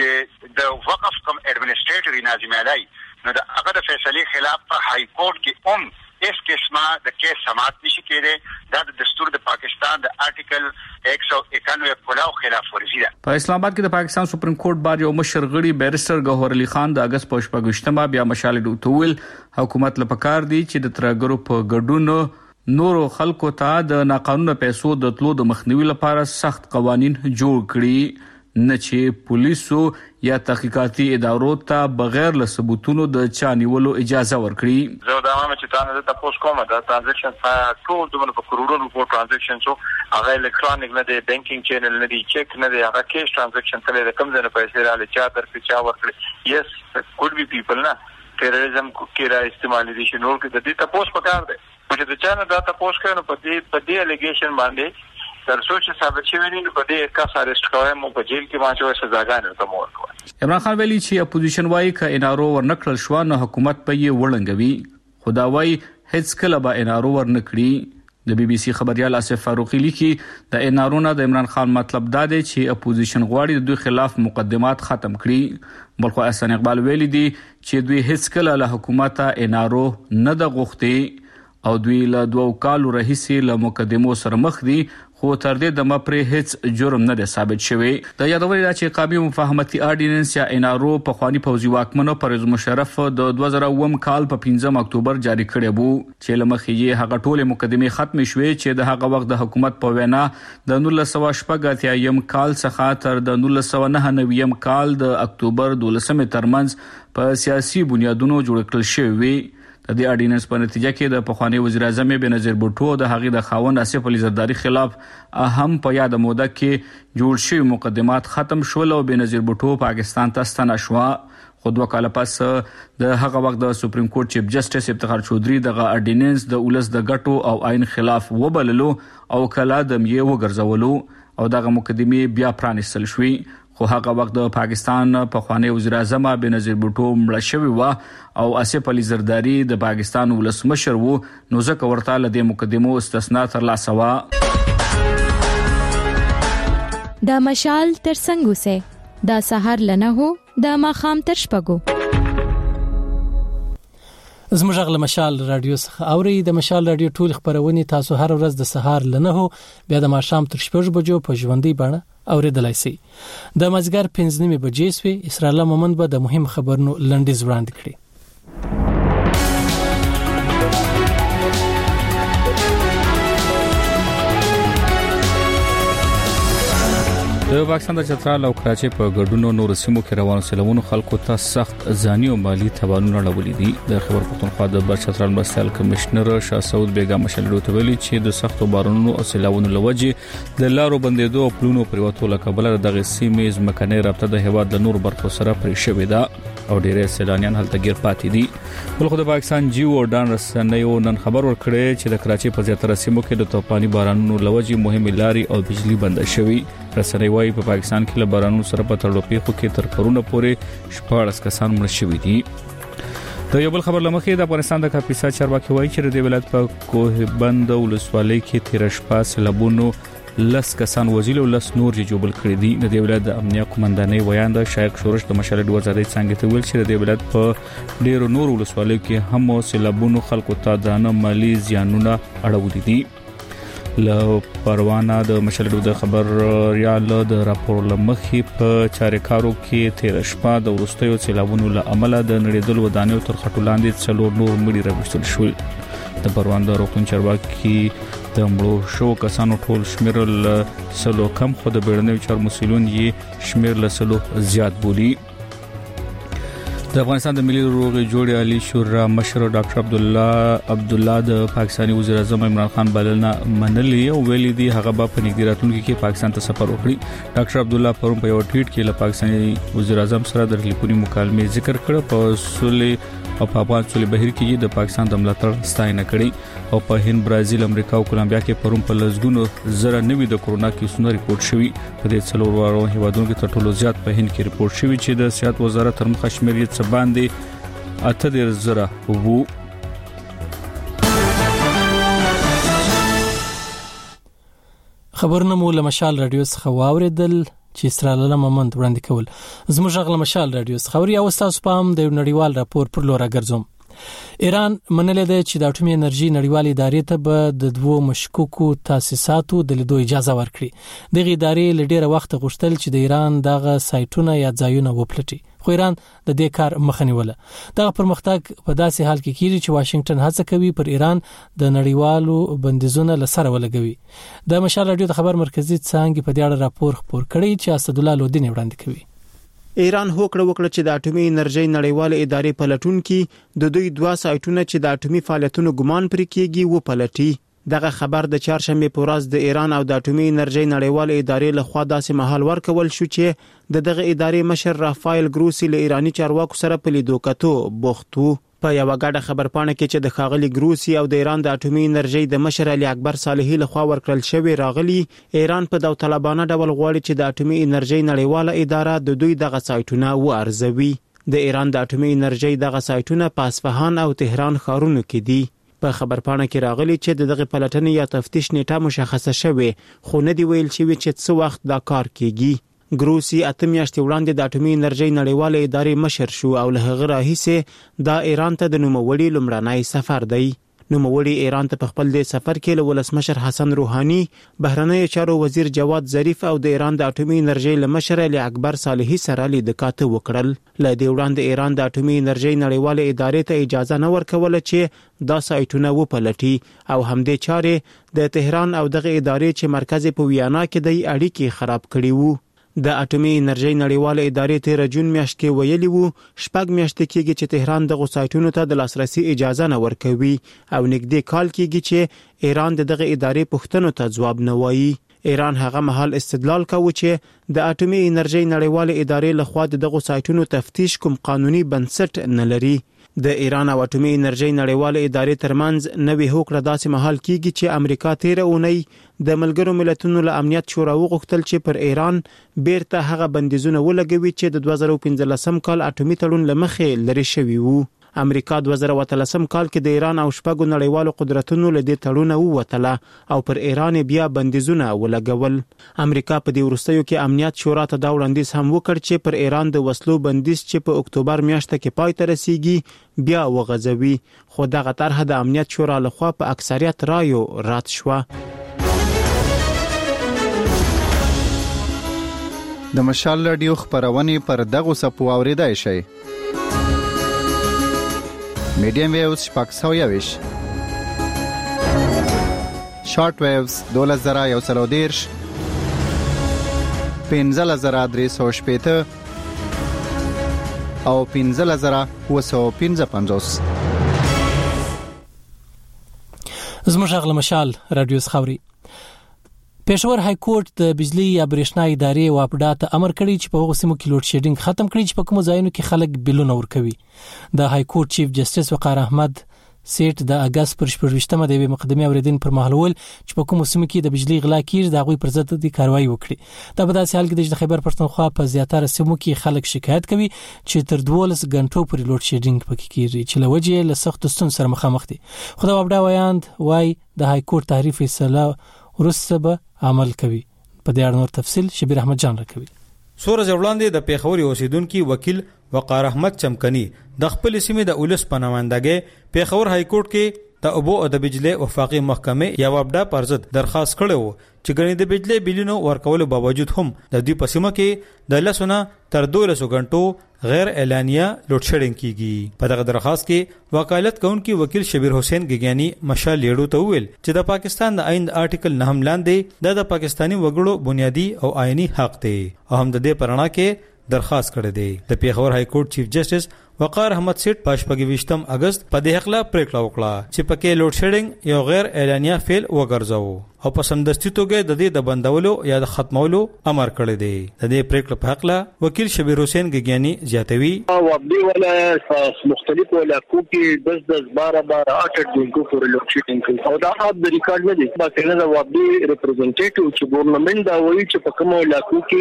چې د وقف کم ایڈمنسټریټر ناظم علي نو دا هغه د فیصلې خلاف په های کورټ کې اس قسمه د کیس سماعت نشي کېده دا د دستور د پاکستان د آرټیکل 191 په خلاف ورزي ده په اسلام آباد کې د پاکستان سپریم کورټ بار یو مشر غړي بیرسټر ګوهر علي خان د اگست په 28مه بیا مشال ډوتویل حکومت لپاره دي چې د ترګرو په ګډون نورو خلکو ته د ناقانونه پیسو د تلو د مخنیوي لپاره سخت قوانين جوړ کړي نه چې پولیسو یا تحقیقاتي ادارو ته بغیر له ثبوتونو د چانیولو اجازه ورکړي زه دا وایم چې تاسو د تاسو کومه د ترانزیکشن ټول دغه په کروڑونو په ترانزیکشن سو هغه الکترونیک نه دی بانکینګ چینل نه دی چیک نه دی هغه کیش ترانزیکشن تل د کم ځای پیسې را لچا در په چا ورکړي یس کوډ بي پیپل نه ټیرریزم کې را استعمال دي شنو کې د دې تاسو په کار دی چې د چا نه دا تاسو کوي په دې الیګیشن باندې تر سوچ ثابت شوی نه په دې کس اریسټ کوي مو په جیل کې ماچو سزاګانې ته مور کوي عمران خان ویلي چې اپوزیشن وايي ک انارو ورنکړل شو نو حکومت په یې وړنګوي خدا وايي هیڅ کله به انارو ورنکړي د بي بي سي خبريال اسف فاروقي لیکي د انارو نه د عمران خان مطلب دا دی چې اپوزیشن غواړي د دوی خلاف مقدمات ختم کړي بلخو احسان اقبال ویلي دي چې دوی هیڅ کله له حکومت انارو نه د غوښتي او دوی له 2 کالو راهیسې له مقدمو سره مخ دي خو تر دې د مپرې هیڅ جرم نه دی ثابت شوی د یادولې چې قابل مفاهمتي اورډیننس یا انارو په خواني پوزي واکمنو پرویز مشرف د 2009 کال په 15 اکتوبر جاری کړی وو چې لمخې یې هغه ټوله مقدمه ختم شوې چې د هغه وخت د حکومت په وینا د 1980 کال څخه تر د 1999 کال د اکتوبر 12 ترمنځ په سیاسي بنیادونو جوړ کړل شوی د دې اورډیننس په نتیجه کې د پخوانی وزیر اعظم بنظیر بوټو د هغې د خاوند اسف علي زرداری خلاف اهم په یاد موده کې جوړ شوی مقدمات ختم شول او بنظیر بوټو پاکستان ته ستنه شو خو 2 کال پس د هغه وخت د سپریم کورټ چیف جسټس افتخار چودھری دغه اورډیننس د ولس د ګټو او عین خلاف وبللو او کله د یې وګرځولو او دغه مقدمه بیا پرانیستل شوې خو هغه وخت د پاکستان په خوانی وزیر اعظم بنظیر بوټو مړ شوی و او اسف علي زرداری د پاکستان ولسمشر وو نو ځکه ورته له دې مقدمو استثناء تر لاسه و د مشال تر څنګه سه د سحر لنه هو د ماخام تر شپګو زموږ غل مشال رادیو څخه اوري د مشال رادیو ټول خبرونه تاسو هر ورځ د سحر لنه هو بیا د ماښام تر شپږ بجو په ژوندۍ بڼه اوریدلای شي. د مازیګر 5 بجې سوي اسرائیل مومند به د مهم خبرونو لنډیز وړاندې کړي. د پاکستان د چترال او کراچۍ په ګډونو نور سیمو کې روانو سیلابونو خلکو ته سخت ځاني او مالی تاوانونه اړولي دي. د خبر پښتونخوا د بر چترال مرستیال کمشنر شاه سعود بیگم مشالډو ته ویلي چې د سختو بارانونو او سیلابونو لوجې د لارو بندیدو او پلونو پریوتو لکبل دغه سیمې ځمکنۍ رابطه د هواد د نور برخو سره پرې شوې ده او ډېر سیلانیان هلته ګیر پاتې دي. بل خو د پاکستان جیو او ډان رسنیو نن خبر ورکړی چې د کراچۍ په زیاتره سیمو کې د توپاني بارانونو لوجې مهمه لارې او بجلی بند شوي. رسنۍ وايي په پاکستان کې له بارانونو سره په تړلو پیښو کې تر پرونه پورې 14 کسان مړ شوي دي. د یو بل خبر لمخې د افغانستان د کاپیسا چارواکي وايي چې د ولایت په کوه بند ولسوالۍ کې تیر شپه سیلابونو 10 کسان وژل او 10 نور جوړ کړی دي. د ولایت د امنیه قومندانۍ ویان د شایق شورش د مشال د وزارت څنګه ته ویل چې د ولایت په ډیرو نور ولسوالیو کې هم سیلابونو خلکو ته درانه مالی زیانونه اړولي دي. له پروانه د مشلډو د خبر ریال د راپور لمخې په چارکارو کې تیر شپه د ورستیو سیلابونو له عمله د نړیدل ودانیو تر خټو لاندې څلور نور مړي راوستل شول. د پروان د روغتون چارواکي د مړو شو کسانو ټول شمیر له سلو کم خو د بیړنیو چارو مسولون یې شمیر له سلو زیات بولی. د افغانستان د ملي روغې جوړې عالی شورا مشر ډاکټر عبد الله د پاکستاني وزیر اعظم عمران خان بلنه منلې او ویلي دي هغه به په نږدې راتلونکي کې پاکستان ته سفر وکړي. ډاکټر عبد الله پرون په یو ټویټ کې له پاکستاني وزیر اعظم سره د ټلیفوني مکالمې ذکر کړ. په صلح او په افغان صلح بهیر کې د پاکستان د ملاتړ ستاینه کړې او په هند، برازیل، امریکا او کولمبیا کې پرون په لزګونو زره نوي د کورونا کیسونو ریپورت شوي. په دې څلور وارو هیوادونو کې تر ټولو زیات په هند کې ریپورت شوي چې د صحت وزارت تر مخه شمیر یې باندې 8 زره وو. خبرونه مو له مشال رادیو څخه واوریدل چې اسرائیل مومند وړاندې کول. زموږ غږ له مشال رادیو څخه خبري او تاسو په هم د نړیوال راپور پر لور راګرځوم. ایران منلې ده چې د اټومي انرژي نړیوال ادارې ته به د دوو مشکوکو تاسیساتو د لیدو اجازه ورکړي. دغه ادارې لډیره وخت غوښتل چې د ایران دغه سایټونه یا ځایونه وپلټي، خو ایران د دې کار مخه نیوله. دغه پرمختګ په داسې حال کې کیږي چې واشنگټن هڅه کوي پر ایران د نړیوالو بندیزونو لسره ولګوي. د مشال رادیو د خبر مرکزی څنګه په دې اړه راپور خبر کړی چې اسد الله لودین وړاندې کوي. ایران هوکړه وکړه چې د اټومي انرژي نړیوال ادارې پلټونکو د دوی دوا سایټونه چې د اټومي فعالیتونو ګمان پرې کیږي وپلټي. دغه خبر د چهارشنبه په ورځ د ایران او د اټومي انرژي نړیوال ادارې لخوا داسې مهال ورکول شو چې دغه ادارې مشر رافایل ګروسی له ایرانی چارواکو سره په لیدو کتو بوختو. په یو غاډه خبرپاڼه کې چې د خاغلی ګروسی او د ایران د اټومي انرژي د مشر علي اکبر صالحي لخوا ورکړل شوی راغلی، ایران په داوطلبانه ډول غواړي چې د اټومي انرژي نړیواله اداره د دوی دغه سایټونه وارزوي. د ایران د اټومي انرژي دغه سایټونه په اصفهان او تهران ښارونو کې دي. په خبرپاڼه کې راغلی چې دغه پلټنې یا تفتیش نیټه مشخصه شوه، خو نه دی ویل شوی چې څه وخت دا کار کیږي. ګروسی 8 میاشتې وړاندې د اټومي انرژي نړیواله ادارې مشر شو او له هغه راهیسې دا ایران ته د نوموړي لومړنی سفر دی. نوموړي ایران ته په خپل د سفر کې له ولسمشر حسن روحاني، بهرنی چارو وزیر جواد ظریف او د ایران د اټومي انرژي مشر علي اکبر صالحي سره لیدکاته وکړل. له دې وړاندې ایران د اټومي انرژي نړیواله ادارې ته اجازه نه ورکوله چې دا سایټونه وپلټي او همدې چارې د تهران او دغه ادارې چې مرکز په ویانا کې دی اړیکې خراب کړي وو. د اټومي انرژي نړیواله ادارې تیر جون میاشت کې ویلي وو 6 میاشتې کېږي چې تهران د غوسایټونو ته د لاسرسي اجازه نه ورکوي او نږدې کال کېږي چې ایران دغه ادارې پوښتنو ته ځواب نه وایي. ایران هغه مهال استدلال کوي چې د اټومي انرژي نړیواله ادارې لخوا دغه غوسایټونو تفتیش کوم قانوني بنسټ نه لري. د ایران او اټومي انرژي نړیواله ادارې ترمنځ نوې هوکړه داسې مهال کیږي چې امریکا تیر اونۍ د ملګرو ملتونو له امنیت شورا وغوښتل چې پر ایران بیرته هغه بندیزونه ولګوي چې د 2015 کال اټومي تړون لمخې لري شوی وو. امریکا 2013 کال کې د ایران او شپږو نړیوالو قدرتونو له دې تړون ووتله او پر ایران بیا بندیزونه ولګول. امریکا په دې وروستیو کې امنیت شورا ته دا وړاندیز هم وکړ چې پر ایران د وسلو بندیز چې په اکتوبر میاشت کې پای ته رسیږي بیا وغځوي، خو دغه طرح د امنیت شورا لخوا په اکثریت رایو رد شوه. د مشال رادیو خبرونه پر دغه سپو اوریدای شي. میډیم ویوز 620 شارټ ویوز 2130 15350 او 15955. زموږ غل مشال رادیو خبري. پېښور های کورټ د بجلی یا برېښنا ادارې واپډا ته امر کړی چې په هغو سیمو کې لوډ شیډینګ ختم کړي چې په کومو ځایونو کې خلک بلونه ورکوي. د های کورټ چیف جسټس وقار احمد سیټ د اگست پر 28مه د مقدمه اوریدنې پر مهال ول چې په کومو سیمو کې د بجلی غلا کیږي د هغوی پر ضد د کاروایی وکړي. دا په داسې حال کې د خیبر پښتونخوا په زیاتره سیمو کې خلک شکایت کوي چې تر 12 غنټو پورې لوډ شیډینګ پکې کیږي چې لوجه له سخت ستونزو سره مخامخ دي. خو دا واپډا وایاند وای د های کورټ تحریف فیصله ورسته به عمل کوي. په دې اړه نور تفصیل شبیر احمد جان راکوي. سورج وړاندې د پیښور اوسیدونکو وکیل وقار احمد چمکنی د خپل سیمې د اولس په نمائندګۍ پیښور های کورټ کې د اوبو او د بجلی وفاقي محکمې یا واپډا پر ضد درخواست کړو چې ګڼې د بجلی بلونو ورکولو باوجود هم د دې په سیمه کې د لسونه تر 12 غنټو غیر اعلانیه لوډ شیډینګ کیږي. په دغه درخواست کې وکالت کوونکی وکیل شبیر حسین گگیانی مشال لیډو ته ویل چې د پاکستان د آئین آرټیکل 9 لاندې د پاکستانی وګړو بنیادی او آئینی حق دی او هم د دې پرنا کې درخواست کړی دی. د پیښور های کورټ چیف جسټس وقار احمد سیټ 28 اگست په دې حق لا پریکړه وکړه چې پکې لوډ شیډینګ یو غیر اعلانیه فعل وګرځاو او په سمدستي توګه د دې د بندولو یا د ختمولو امر کړی دی. د دې پریکړه په حق لا وکیل شبیر حسین گگیانی زیاتوي واپډي ولا مختلفو علاقو کې 10 12 8 دنکو پر لوډ شیډینګ او دا اپ د ریکارډ نه دی. دا څنګه د واپډي ریپرزنټیټیو چې ګورنمنت دا وایي چې په کوم علاقو کې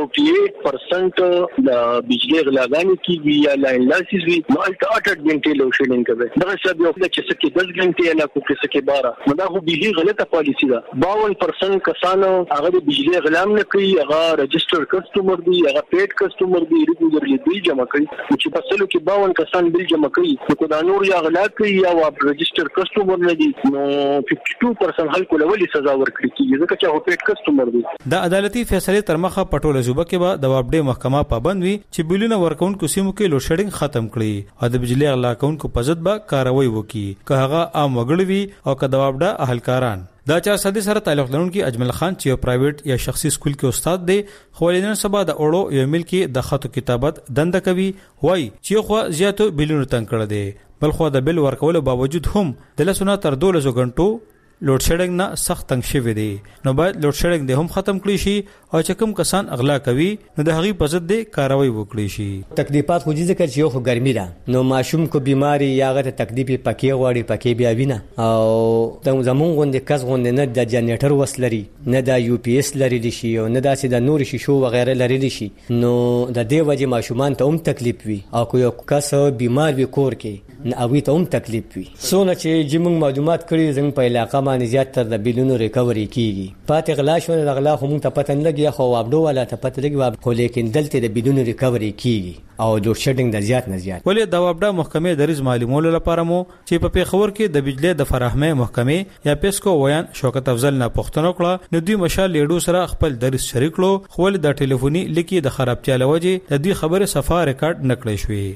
48% د بجلی غلاګانې کیږي یا لاین لاسز وي نو 8 غنټې لوډ شیډینګ کوي. دا څه یو چې سکه 10 غنټې علاقو کې سکه 12 نو دا خو به غلطه پالیسی ده. 52% کسانو هغه د بجلی غلام نه کوي، هغه رجستر کسٹمر دي، هغه پیډ کسٹمر دي، ریګولرلی بل جمع کوي. چې په سلو کې 52 کسان بل جمع کوي نو دا نور یا غلا کوي یا رجستر کسٹمر نه دي نو 52% خلکو له ولې سزا ورکړي کیږي ځکه چې هغه پیډ کسٹمر دي. د عدالتي فیصله تر مخه پټوله صوبه کې به د واپډي محکمه پابند وي چې بلونه ورکونکو سیمو کې لوډ شیډینګ ختم کړي او د بجلی غلا کوونکو په ضد به کاروایی وکړي که هغه عام وګړي وي او که د واپډا اهلکاران. دا چا سدي سره تعلق لرونکي اجمل خان چې یو پرایویټ یا شخصي سکول کې استاد دی خو نن سبا د اورو یو مل کې د خطو کتابت دنده کوي وای چې خو زیاتو بلونو تنګ کړه دی بل خو د بل ورکولو باوجود هم د لسونه تر 12 غنټو لوډ شیډینګ نه سخت تنګ شوی دی. نو باید لوډ شیډینګ د هم ختم کړي شي او چې کوم کسان اغلا کوي نو د هغې په ضد د کاروایی وکړي شي. تکلیفات خو دې ذکر چې یو خو ګرمي ده نو ماشوم کو بیماری یا غته تکلیف پکې غواړي پکې بیا وینه او زمون غوندې کس غوندې نه د جنریټر وسلري نه د یو پی اس لري شي او نه داسې د نور شیشو وغیرہ لري شي نو د دې وجه ماشومان ته هم تکلیف وي او کو یو کس بیمار وي کور کې نه اوی ته هم تکلیف وي. سونه چې جمع معلومات کړي زنګ په علاقه باندې زیات تر د بلونو ریکوري کیږي پاتې غلا شو د غلا خو مونږ ته پته نه لګي خو واپډو ولا ته پته لګي خو لیکن دلته د بلونو ریکوري کیږي او لوډ شیډینګ د زیات نه زیات. ولې د واپډا محکمې د ریز معلومولو لپاره مو چې په پیښور کې د بجلی د فراهمه محکمې یا پیسکو ویان شوکت افضل نه پښتنو کړه نو دوی مشال لیډو سره خپل درس شریک کړو خو د ټلیفوني لیکي د خرابتیا لوجه د دې خبره صفه ریکارډ نکړې شوې.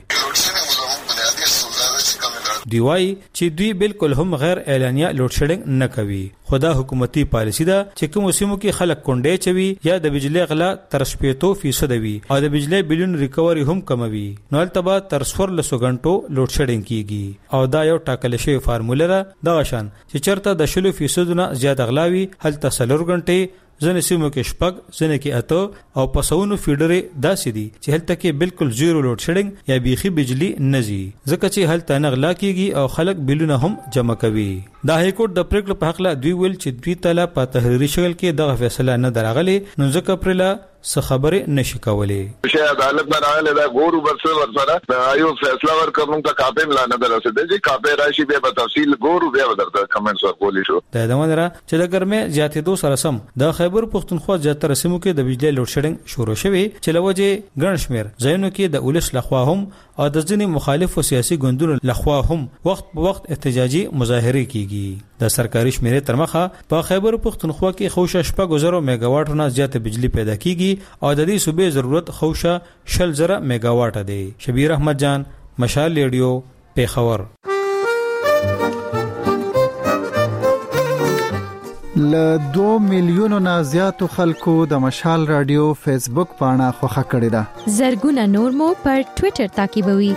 دی وای چې دوی بالکل هم غیر اعلانیه لوډ شیډینګ نه کوي خدا حکومتي پالیسی ده چې کوم سیمو کې خلک کونډې چوي یا د بجلی غلا تر 80% وي او د بجلی بلون ریکوري هم کموي نو التبا تر 14 غنټو لوډ شیډینګ کیږي او دا یو ټاکل شوی فارموله ده د غشن چې چرته د 0% نه زیات غلاوي هلته 4 غنټې ځنې سیمو کې شپږ ځنې کې اته او پسونو فیډرې داسې دي چې هلته کې بالکل زیرو لوډ شیډینګ یا بیخي بجلی نزي ځکه چې هلته نه غلا کیږي او خلک بلونه هم جمع کوي. د های کورټ د پریکړې په حق لا دوی ویل چې دوی تله په تحریري شکل کې دغه فیصله نه دراغلي نو ځکه پرلا څه خبره نشي کولای. شي عدالت نه راغله دا ګورو ورسره ایو فیصله ورکوم ته کاپې ملانه درسه دي چې کاپې راشي به په تفصیل ګورو به درته کمنټس ورکولې شو. دا دمره چې د ګرمه زیاتېدو سره سم د خیبر پښتونخوا زیاتره سیمو کې د بجلی لوډ شیډینګ شروع شوی چې لوجه ګڼ شمیر ځایونو کې د اولس لخوا هم او د ځینې مخالفو سیاسي ګوندونو لخوا هم وخت په وخت احتجاجي مظاهره کیږي. د سرکاري شمیرې تر مخه په خیبر پښتونخوا کې خوشا شپږ 1000 میگاواټ نه زیات بجلی پیدا کیږي او د دې صوبې ضرورت خوشه 100,000 میگاواټ دی. شبیر احمد جان، مشال ریډیو، پیښور. ل 2 میلیونو نه زیاتو خلکو د مشال رادیو فیسبوک پاڼه خوښه کړې ده. زرګونه نور مو پر ټوئیټر تعقیبوي.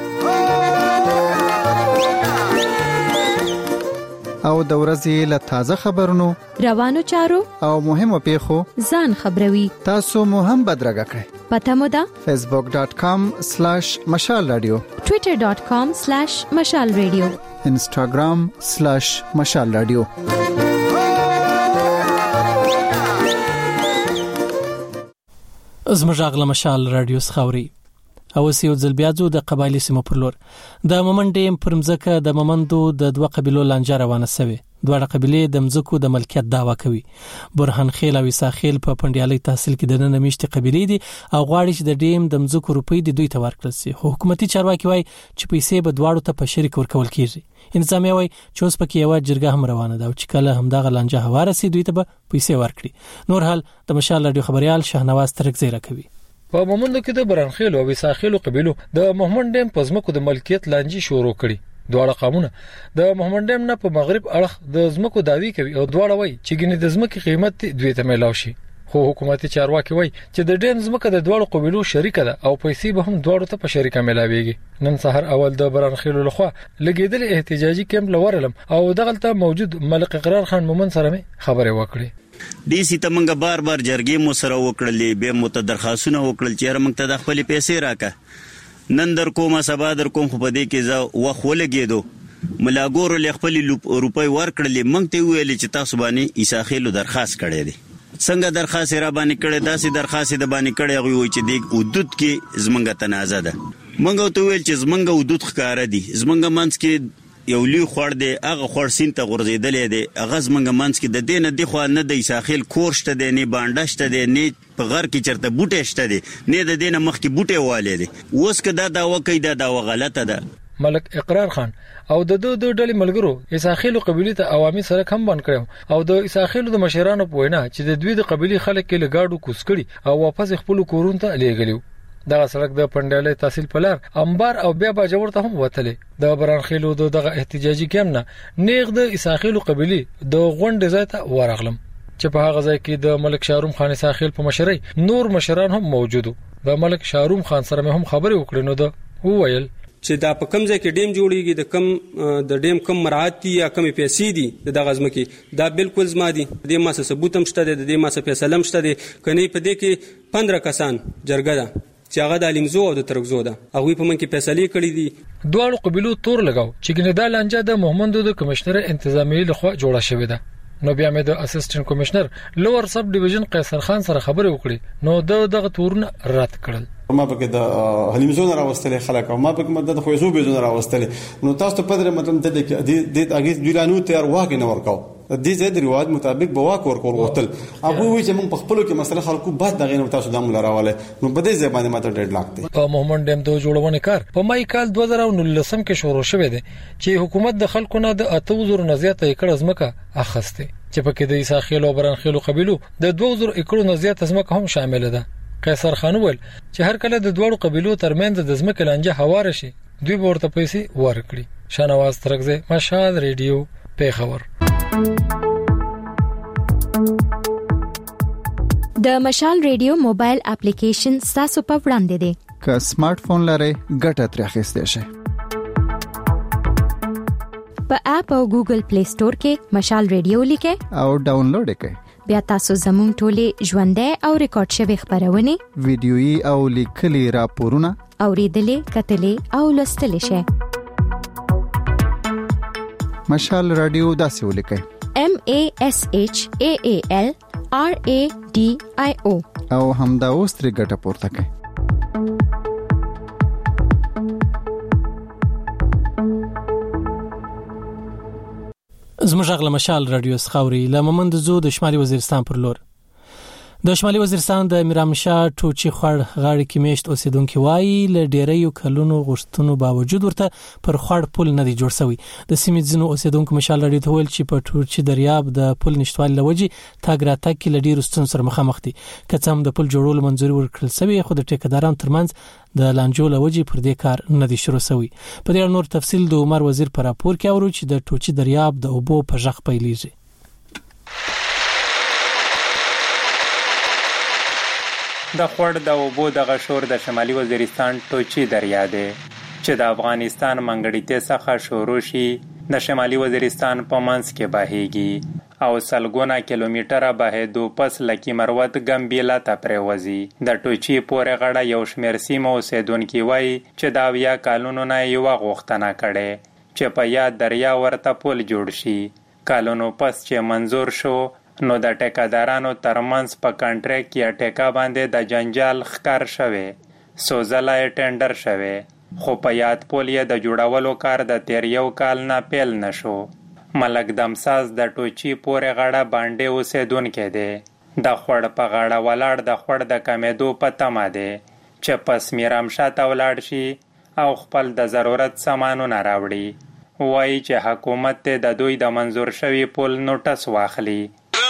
او د ورځې له تازه خبرونو، روانو چارو او مهمو پیښو ځان خبروي. تاسو مو هم بدرګه کړئ. پته مو ده facebook.com/mashalradio، twitter.com/mashalradio، instagram/mashalradio. زموږ غږ مشال رادیو خاوري. او سیو ځل بیا ځو د قبایلی سیمو پر لور. د مومند ډیم پر مځکه د مومندو د دوه قبیلو لانجه روانه شوه. دواړه قبیلې د مځکو د ملکیت دعوا کوي. برهان خیل او عیسی خیل په پندیالي تحصیل کې د نن میشتي قبیلې دي او غواړي چې د ډیم د مځکو روپۍ د دوی ته ورکړل شي. حکومتي چارواکي وایي چې پیسې به دواړو ته په شریک ورکول کیږي. انتظامیه وایي چې اوس پکې یو جرګه هم روانه ده او چې کله همدغه لانجه هواره سي دوی ته به پیسې ورکړي. نور حال د مشال رادیو خبريال شهنواز ترکزی راکوي. په مومند کې د برانخیل او وساخیل قبیلو د محمد ډیم په ځمکو د ملکیت لانجې شروع کړي. دواړه قومونه د محمد ډیم نه په مغرب اړخ د ځمکو داوی کوي او دواړه وایي چې ګینه د ځمکې قیمت دوی ته ملاوي شي. خو حکومتي چارواکي وایي چې د ډیم ځمکه د دواړو قبیلو شریکه ده او پیسې به هم دواړو ته په شریکه ملاويږي. نن سحر اول د برانخیل لخوا لګیدل احتجاجي کیمپ لورلم او دغلته موجود ملک اقرار خان مومن سره خبرې وکړي. ډي سي ته منګه بار جرګې مو سره وکړلې، به مو ته درخواستونه وکړل چې موږ ته د خپل پیسې راکا. نن در کومه سبا در کوم خو بده کې زه وخت ولګېدو ملاګور له خپل روپۍ ورکړلې. موږ ته ویل چې تاسو باندې عیساخیلو درخواست کړی دی. څنګه درخواست را باندې کړی؟ داسې درخواست د باندې کړی غوي چې د حدود کې زمنګ تنازع ده. موږ ته ویل چې زمنګ حدود ښکار دي، زمنګ منځ کې یو لوی خور دی، هغه خور سین ته غورځیدلې دی. هغه زمنګ منځ کې د دینه دی خو نه د عیساخیل کورشته دی، نه باندشته دی، نه په غر کې چرته بوټه شته دی، نه د دینه مخ کې بوټه والي دی. اوس که دا داوا کوي دا داوا غلطه ده. ملک اقرار خان او د دوه ډلې ملګرو عیساخیل قبیله ته عوامي سره کم بند کړو او د عیساخیل د مشرانو په وینا چې د دوی د قبیله خلک کې لګاډو کوس کړي او واپس خپل کورونو ته لېږلیو. دغه سړک د پندیالي تحصیل پلار انبار او بیا باجوړ ته هم وتلې. د برانخیلو دغه احتجاجي کیمپ نه نیغ د عیساخیل قبیله د غونډې ځای ته ورغلم چې په هغه ځای کې د ملک شاروم خان عیساخیل په مشرۍ نور مشران هم موجودو. د ملک شاروم خان سره هم خبرې وکړې نو د وویل چې دا په کم ځای کې ډیم جوړیږي، د ډیم کم مراعات دي یا کم پیسې دي د دغه ځمکې، دا بالکل زما دي. د دې ما څه ثبوت هم شته، د دې ما څه فیصله هم شته دي. کني په دې کې 15 کسان جرګه ده چې هغه د علمزو او د ترکزو ده، هغه په من کې فیصله کړې دي. دواړو قبیلو تور لگاو چې ګنې دا لانجه د محمد د کمشنر انتظامی لخوا جوړه شوې ده. نو بیا مې د اسسټنټ کمشنر لوور سب ډیویژن قیصر خان سره خبرې وکړې نو دغه تورونه رد کړل. ما پکې د حلیمزون راوستل خلک او ما پکې مدد خو یزو به زون راوستل. نو تاسو په دې مطلب ته د اګیز جولانو تیار واګ نه ورکاو د دې ځای د روایت مطابق به واک ورکول وتل. ابو وی چې موږ په خپل کې مسله خلکو بعد دغه نو تاسو دمو لراواله نو په دې ځای باندې ماته ډېر لاګته. محمد ډیم د جوړونې کار په مای کال 2019 کې شروع شوه دی چې حکومت د خلکو نه د 8000 نه زیات ایکړ ځمکه اخسته چې پکې د عیساخیل او برانخیل قبیلو د 2000 ایکړو نه زیات ځمکه هم شامل ده. قیصر خان وویل چې هر کله د دوړو قبیلو ترمنځ د ځمکې لانجه هواره شي دوی ورته پیسې ورکړي. شنواز ترکزه، مشال ریډیو، پیښور. د مشال ریډیو موبایل اپلیکیشن تاسو په وړاندې دی. که سمارټ فون لرئ ګټه ترې اخیستئ شئ. په اپ او ګوګل پلی سٹور کې مشال ریډیو لیکئ او ډاونلوډ کړئ. بیا تاسو زموږ ټولې ژوندۍ او ریکارډ شوی خبرونه، ویډیويي او لیکلي راپورونه اوریدلې، کتلې او لوستلې شئ. مشال رادیو داسې ولیکئ: MASHAALRADIO او همدا اوس ترې ګټه پورته کړئ. زموږ غل مشال رادیو سخاوري له مومند زو د شمالي وزیرستان پر لور. د شمالي وزیرستان د میرامشاه ټوچی خړ غاړي کې میشت اوسیدونکو وایي ل ډیریو کلونو غوښتنو باوجود ورته پر خړ پل نه دی جوړ شوی. د سیمې ځینو اوسیدونکو مشال لري ته ویل چې په ټوچی دریاب د پل نشټوالي لوجي تاګ راتګ کې ل ډیرو ستونزو سره مخامخ دي. کڅم د پل جوړولو منځوري ورکړل شوی خو د ټیکدارانو ترمنځ د لانجو لوجي پر دې کار نه دی شروع شوی. په دې نور تفصیل د عمر وزیر پر راپور کې اورو چې د ټوچی دریاب د اوبو په ځخ پیلېږي. د خړ د اوبو د غشور د شمالي وزیرستان ټوچی دریا دی چې د افغانستان منګړیته څخه شروع شي د شمالي وزیرستان په منځ کې بهيږي او سلګونه کیلومتره بهېدو پس لکی مروت ګمبیلا ته پریوزي. د ټوچی پورې غړه یو شمېر سیمو اوسیدونکي وایي چې دا 10 کالونو نه یو غوښتنه کړي چې په یاد دریا ورته پل جوړ شي. کالونو پس چې منظور شو نو د ټیکادارانو ترمنځ په کانټریکټ یا ټیکا باندې د جنجال ښکار شوی. سوزلای ټینډر شوی خو په یاد پول یې د جوړولو کار د 13 کال نه پیل نشو. ملک دمساز د ټوچی پورې غړه باندې اوسیدونکو دی. د خړ په غړه ولاړ د خړ د کمیدو په تمه دی چې پس میرامشاه ته ولاړ شي او خپل د ضرورت سامانونه راوړي. وایي چې حکومت ته د دوی د منظور شوی پول نوټس واخلي.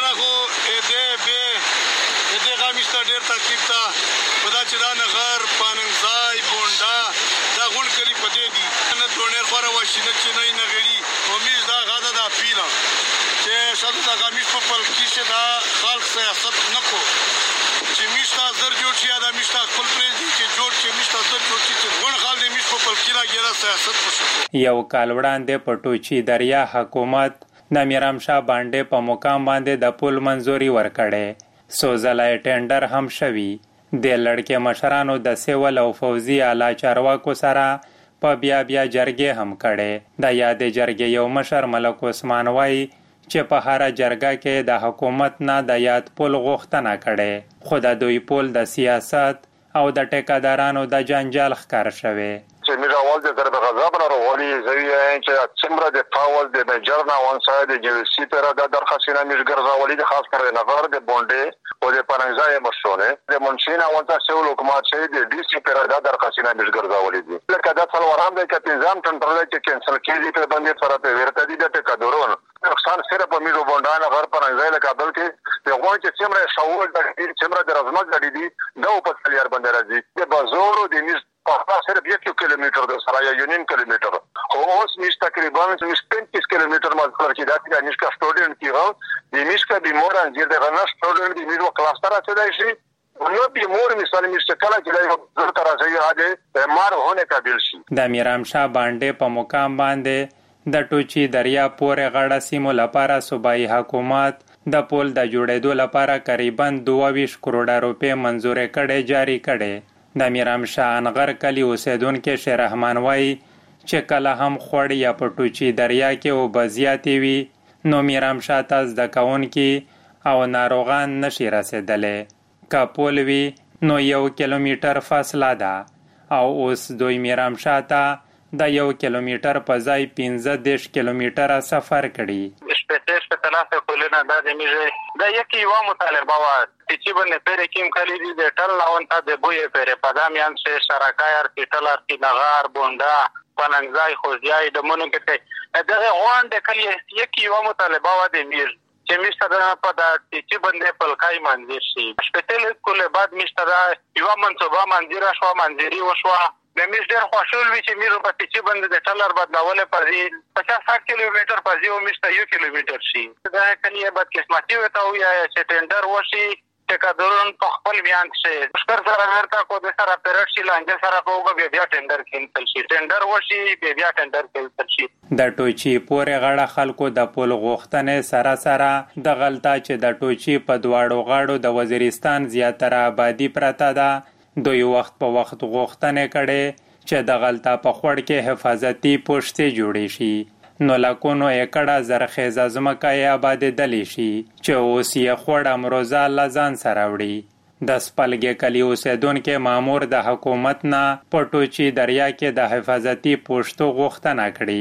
یو کال وړاندې په ټوچی دریا حکومت د میرامشاه باندې په مقام باندې د پول منظوري ورکړي. سوزلای ټینډر هم شوی. د لړکې مشرانو د سیول او فوزي اعلی چارواکو سره په بیا جرګې هم کړي. د یاد جرګې یو مشر ملک عثمان وایي چې په هر جرګه کې د حکومت نه د یاد پول غوښتنه کړي خو د دوی پول د سیاست او د ټیکادارانو د جنجال ښکار شوی. چې میرا اول د ضرب غضب نه وروړي زوی چې څومره د پاول د بجرنا وان ساید د جلسی پر د درخصینه میشګر زاولي د خاص کر نفر د بونډه او د پنځای مشونه د منشینا وانت سول حکومت چې د ډي سي پر د درخصینه میشګر زاولي دي لکه د څلورم د کپنځام ټنټرل چې کینسل کیږي په باندې سره په ورته دي د ټکادورون نقصان سره په میرو بونډانه غر پنځای له کابل کې د غوړ چې څومره شاول د څومره د رزمت د دي نو په کلیار باندې راځي د بازارو د میز په صرف 1 کیلومتر د سره یا 1 کیلومتر خو اوس میش تقریبا 35 کیلومتر مزل کې دا د میشکا سټوډنټ کیږي د میشکا بیمار انځیر د غنا سټوډنټ د میرو کلاستر اته شي نو بیمار مثال میشکا کلا چې د تر ځای راځي مار هونه قابل شي. د میرامشاه باندې په مقام باندې د ټوچی دریا پورې غړه سیمو لپاره صوبایي حکومت د پول د جوړېدو لپاره تقریبا 22 کروڑ روپے منزور کړي جاری کړي. د میرامشاه انغر کلی اوسیدونکو شیر رحمان وایي چې کله هم خوړ یا په ټوچی دریا کې او بزیاتې وي نو میرامشاه ته زده کوونکي او ناروغان نشي رسیدلی. که پول وي نو 1 کیلومتر فاصله ده او اوس دوی میرامشاه ته د 1 کیلومتر په ځای 15 کیلومتره سفر کړي. شپته کولونه د میږي د یکی و مطالبه و چې باندې پر کوم کلی دي د ټل لاون ته د بوې پر پدامیان سه شراکای ارتلار کی نغار بوندا پننګزای خوځای د مونږ کې دغه غوان د کلی یکی و مطالبه و د میر چې مشته په د چې باندې پلکای منځ شي شپته کوله بعد مشته یو منصوبه منځره شو منځري وشو د میش ډیر خوشحال وی چې میرو په چې باندې د ټلر بدلول پرې 50 کیلومتر پځي او میشته 1 کیلومتر شي دا کلیه بد قسمتي وته او یا چې ټینډر وشي ټیکادارون په خپل بیان شي ستر سره ورته کو د سره پرټ شي لانجه سره کوو بیا ټینډر کینسل شي ټینډر وشي بیا ټینډر کینسل شي. د ټوچی پورې غړه خلکو د پول غوښتنې سره د غلطه چې د ټوچی په دواړو غاړو د وزیرستان زیاتره آبادی پرته ده دوی وخت په وخت غوښتنې کړي چې د غلطه په خوړ کې حفاظتي پوښتې جوړې شي نو لکونو ایکړه زرخیزه ځمکه یې آبادېدلی شي چې اوس یې خوړ امروزه له ځان سره وړي. د سپلګې کلي اوسیدونکي مامور د حکومت نه په ټوچی دریا کې د حفاظتي پوښتو غوښتنه کړي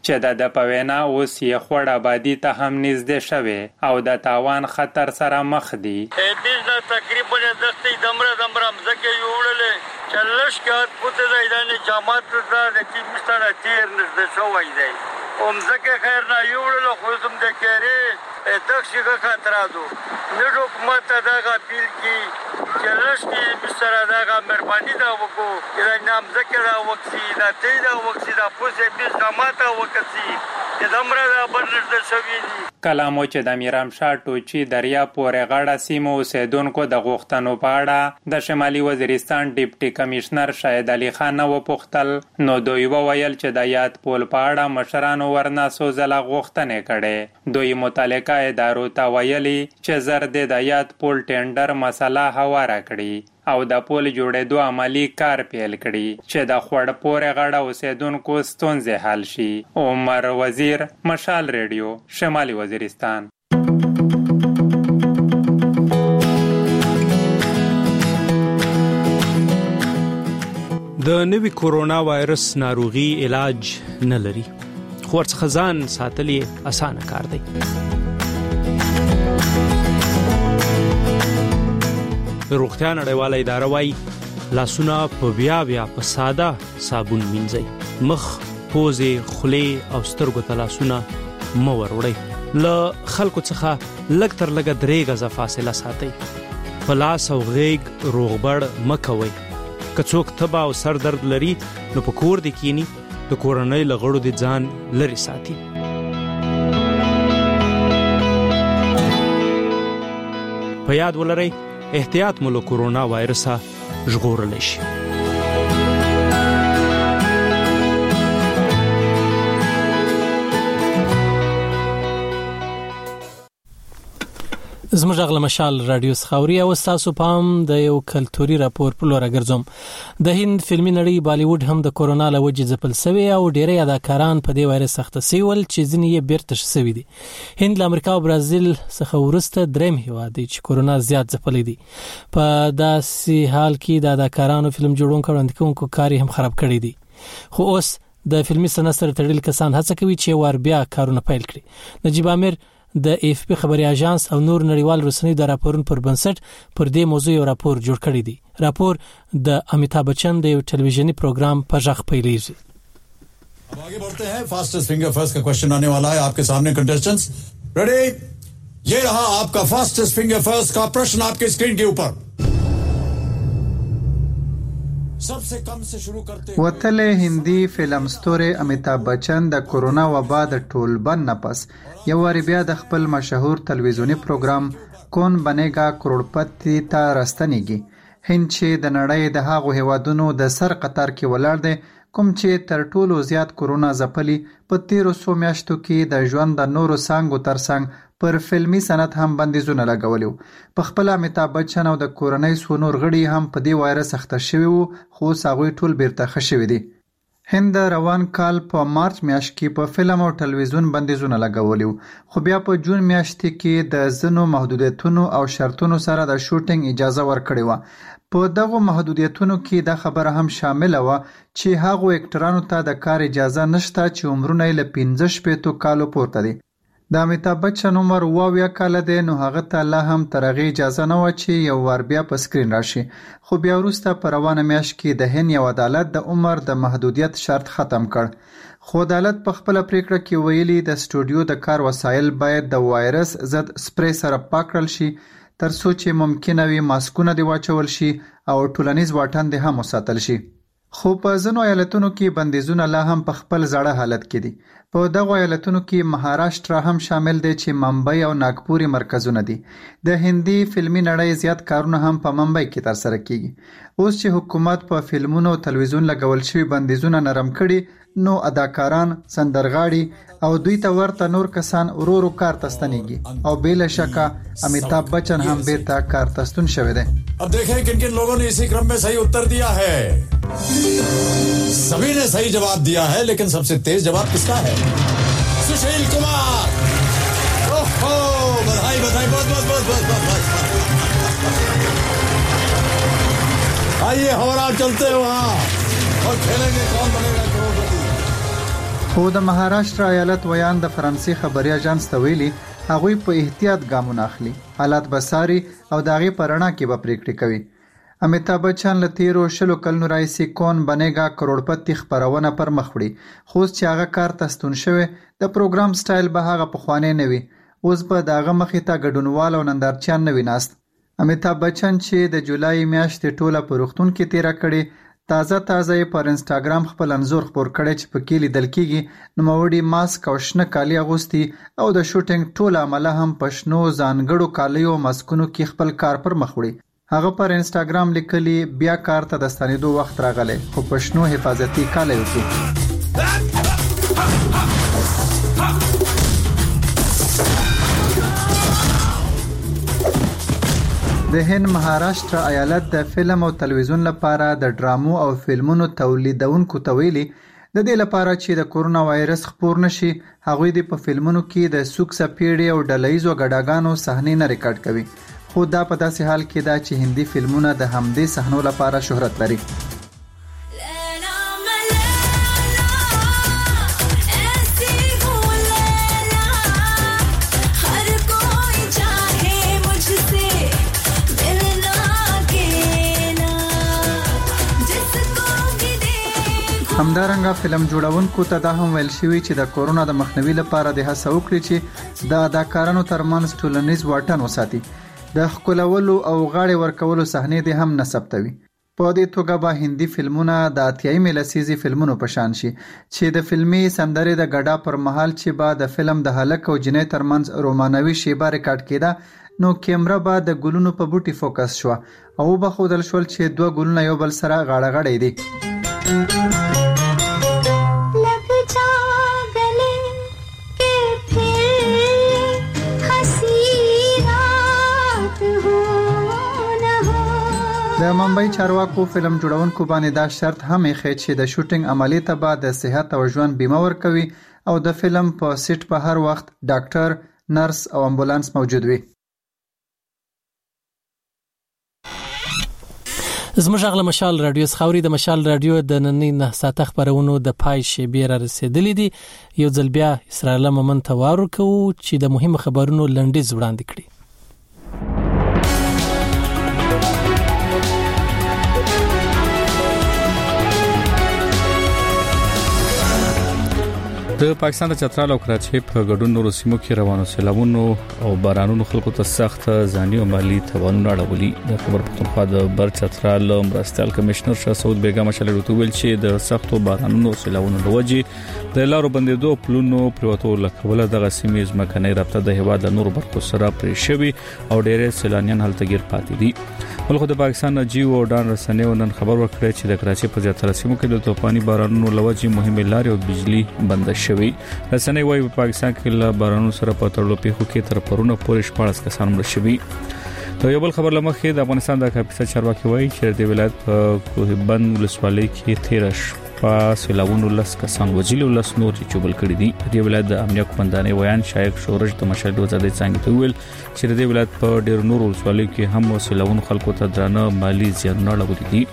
چې د پوینا اوس یې خوړ آبادی ته هم نږدې شوه او د تاوان خطر سره مخ دي. دې تقریبا دستې دمره مزکه یوړلې چلش کات پته دی د جماعت د چې مستنه تیر نږدې شوی دی او مزکه خیر نه یوړل خو زم د کېری تخشیغه خاطرادو نو حکومت دغه پیل کی چلش کی بسره دغه مهرباني دا وکړو چې نام ذکر دا وکړي دا ته دا وکړي دا پوسه دې سماته وکړي چې دمره دا بنرد شوی دي. کلامو چې د میرامشاه ټوچي دریا پورې غاړه سیمو اوسیدونکو د غوښتنو په اړه د شمالي وزیرستان ډیپټي کمشنر شاهد علي خان وپوښتل نو دوی وویل چې د یاد پول په اړه مشرانو ورنه سوزله غوښتنې کړي. دوی متعلقه ادارو ته ویلي چې زر د یاد پول ټینډر مسله هواره کړي او د پول جوړېدو عملی کار پیل کړي چې د خوړ پورې غاړه اوسیدونکو ستونزې حل شي. عمر وزیر، مشال ریډیو، شمالي وزیرستان. د نوي کورونا وایرس ناروغي علاج نه لري خو ورڅخه ځان ساتل یې اسانه کار دی. روغتیا نړیواله اداره وايي لاسونه په بیا په ساده صابون مینځئ. مخ، پوزې، خولې او سترګو ته لاسونه مه وروړئ. له خلکو څخه لږ تر لږه 3 غزه فاصله ساتئ. په لاس او غیږ روغبړ مه کوئ. که څوک تبه او سر درد لري نو په کور دې کینی د کورنۍ له غړو دې ځان لرې ساتي. په یاد ولرئ احتیاط مو له کورونا وایرسه ژغورلی شي. زموږ غل مشال رادیو سخاوري او تاسو پام د یو کلتوري راپور په لور ګرځوم. د هند فلمي نړۍ بالیوډ هم د کورونا له وجې ځپل شوی او ډېری اداکاران په دې وایرس اخته شول چې ځینې یې بیرته شوي دي. هند له امریکا او برازیل څخه ورسته دریم هیواد دی چې کورونا زیات ځپلی دي. په داسې حال کې د اداکارانو فلم جوړونکو وړاندې کوونکو کار هم خراب کړی دی. خو اوس د فلمي صنعت سره تړلي کسان هڅه کوي چې ور بیا کارونه پیل کړي. نجیب امیر د AFP خبري اژانس او نور نړیوال رسنیو د راپورونو پر بنسټ پر دې موضوع یو راپور جوړ کړی دی. راپور د امیتابھ بچن د یو ټلویزیونی پروګرام په ژغ پیلیږي. अब आगे बढ़ते हैं. फास्टेस्ट फिंगर फर्स्ट का क्वेश्चन आने वाला है आपके सामने कंटेस्टेंट्स. रेडी? ये रहा आपका फास्टेस्ट फिंगर फर्स्ट का प्रश्न आपके स्क्रीन के ऊपर. सबसे कम से शुरू करते وتل هندي فلم ستوري امیتابھ بچن د کورونا وبا د ټول بند نپس یو واری بیا د خپل مشهور تلویزیونی پروګرام کون بنیگا کروڑپتی ته راستنیږي. هند چې د نړۍ د هغو هیوادونو د سر قطار کې ولاړ دی کوم چې تر ټولو زیات کورونا ځپلي. په 1300 میاشتو کې د ژوند د نورو څانګو ترڅنګ پر فلمي صنعت هم بندیزونه لګولیو. په خپل امیتابھ بچن او د کورنۍ څو نور غړي هم په دې وایرس اخته شوي وو خو هغوی ټول بیرته ښه شوي دي. هند روان کال په مارچ میاشت کې په فلم او ټلویزیون بندیزونه لګولیو خو بیا په جون میاشت کې د ځینو محدودیتونو او شرطونو سره د شوټینګ اجازه ورکړې وه. په دغه محدودیتونو کې دا خبره هم شامل و چې هغو اکټرانو ته د کار اجازه نشته چې عمرونه یې له 15 کالو پورته دي. د امیتابھ بچن عمر 22 کاله دی نو هغه ته لا هم تر هغې اجازه نه وه چې یو وار بیا په سکرین راشي. خو بیا وروسته په روانه میاشت کې د هند یو عدالت د عمر د محدودیت شرط ختم کړ. خو عدالت په خپله پریکړه کې ویلي د سټوډیو د کار وسایل باید د وایرس ضد سپری سره پاک کړل شي ترڅو چې ممکنه وي ماسکونه دې واچول شي او ټولنیز واټن دې هم وساتل شي. خو په ځینو ایالتونو کې بندیزونه لا هم په خپل زړه حالت کې دي. په دغو ایالتونو کې مهاراشټرا هم شامل دی چې ممبئی او ناګپور مرکزونه دي. د هندي فلمي نړۍ زیات کارونه هم په ممبئی کې ترسره کیږي. اوس چې حکومت په فلمونو او تلویزیون لګول شوي بندیزونه نرم کړي نو اداکاران، سندرغاړي او دوی ته ورته نور کسان ورو کار ته ستنیږي او بلا شکه امیتابھ بچن هم بیرته کار ته ستون شوی دی. अब देखें किन किन लोगों ने इसी क्रम में सही उत्तर दिया है. सभी ने सही जवाब दिया है लेकिन सबसे तेज जवाब किसका है? सुशील कुमार. ओहो, बधाई बधाई, बहुत. आइए और आप चलते हैं वहाँ और खेलेंगे कौन बनेगा करोड़पति. خو د مهاراشټرا ایالت ویان د فرانسې خبري اژانس ته ویلي هغوی په احتیاط ګامونه اخلي، حالات بساري او د هغې په رڼا کې به پریکړې کوي. امیتابھ بچن له تیرو 20 کلونو راهیسې کون بنیگا کروڑپتی خپرونه پر مخ وړي، خو اوس چې هغه کار ته ستون شوی د پروګرام سټایل به هغه پخوانی نه وي. اوس به د هغه مخې ته ګډونوال او نندارچیان نه وي ناست. امیتابھ بچن چې د جولای میاشتې ټوله په روغتون کې تیره کړې، تازه یې پر انسټاګرام خپل انځور خپور کړی چې پکې لیدل کېږي نوموړي ماسک او شنه کالي اغوستي او د شوټینګ ټوله عمله هم په شنو ځانګړو کالیو ماسکونو کې خپل کار پر مخ وړي. هغه پر انسټاګرام لیکلي بیا کار ته د ستنېدو وخت راغلی، خو په شنو حفاظتي کالیو کې. د هند مهاراشټرا ایالت د فلم او تلویزیون لپاره د ډرامو او فلمونو تولیدونکو ته ویلي د دې لپاره چې د کورونا وایرس خپور نشي، هغوی د په فلمونو کې د سوک سپیډي او ډلهیزو ګډاګانو صحنې نه ریکارډ کوي. خو دا په داسې حال کې ده چې هندي فلمونه د همدې صحنو لپاره شهرت لري. همدارنګه فلم جوړونکو ته دا هم ویل شوی چې د کورونا د مخنیوي لپاره د هڅه وکړي چې د اداکارانو ترمنځ ټولنیز واټن وساتي، د ښکلولو او غاړې ورکولو صحنې دې هم نه ثبتوي. په دې توګه به هندي فلمونه د 80 لسیزې فلمونو په شان شي چې د فلمي سندرې د ګډا پر مهال چې به د فلم د هلک او جنۍ ترمنځ رومانوي شیبه ریکارډ کېده، نو کیمره به د ګلونو په بوټي فوکس شوه او وبښودل شول چې دوه ګلونه یو بل سره غاړه غړی دي. د ممبئی چارواکو فلم جوړونکو باندې دا شرط هم ایښی چې د شوټینګ عملي ته به د صحت او ژوند بیمه ورکوي او د فلم په سیټ په هر وخت ډاکټر، نرس او امبولانس موجود وي. زموږ غږ له مشال رادیو څخه اوري. د مشال رادیو د نننۍ 9 ساعته خبرونو د پای شیبې را رسیدلې دي. یو ځل بیا اسرائیل مومن ته وارو کوو چې د مهمو خبرونو لنډیز وړاندې کړي. د پاکستان د چترال او کراچۍ په ګډون نورو سیمو کې روانو سیلابونو او بارانونو خلکو ته سخت ځاني او مالی تاوانونه اړولي. د خبر پښتونخوا د بر چترال مرستيال کمشنر شاه سعود بیگم شلل ویل چې د سختو بارانونو او سیلابونو د وجې د لارو بندیدو پلونو پروتو لکوله د غسیمې ځمکنۍ رابطه د هیواد د نورو برخو سره پرې شوی او ډېر سیلانیان هلته گیر پاتې دي. ولخو د پاکستان جیو او ډان رسنیو نن خبر ورکړی چې د کراچۍ په زیاتره سیمو کې د طوفاني بارانونو لوجې مهمه لارې او بجلی بند شوی. رسنۍ وايي په پاکستان کې له بارانونو سره په تړلو پیښو کې تر پرونه پورې 14 کسان مړ شوي. د یو بل خبر لمخې د افغانستان د کاپیټا چارواکي وايي چې د ولایت په کوهبند ولسوالۍ کې 13 سیلابونو 10 کسان وژلي او 10 نور چوبل کړي دي. د ولایت د امنیت قومندانۍ ویان شایق شورش د مشال وزارت څنګه ته ویل چې د ولایت په ډېر نور ولسوالۍ کې هم سیلابونو خلکو ته درانه مالی زیانونه اړولي دي.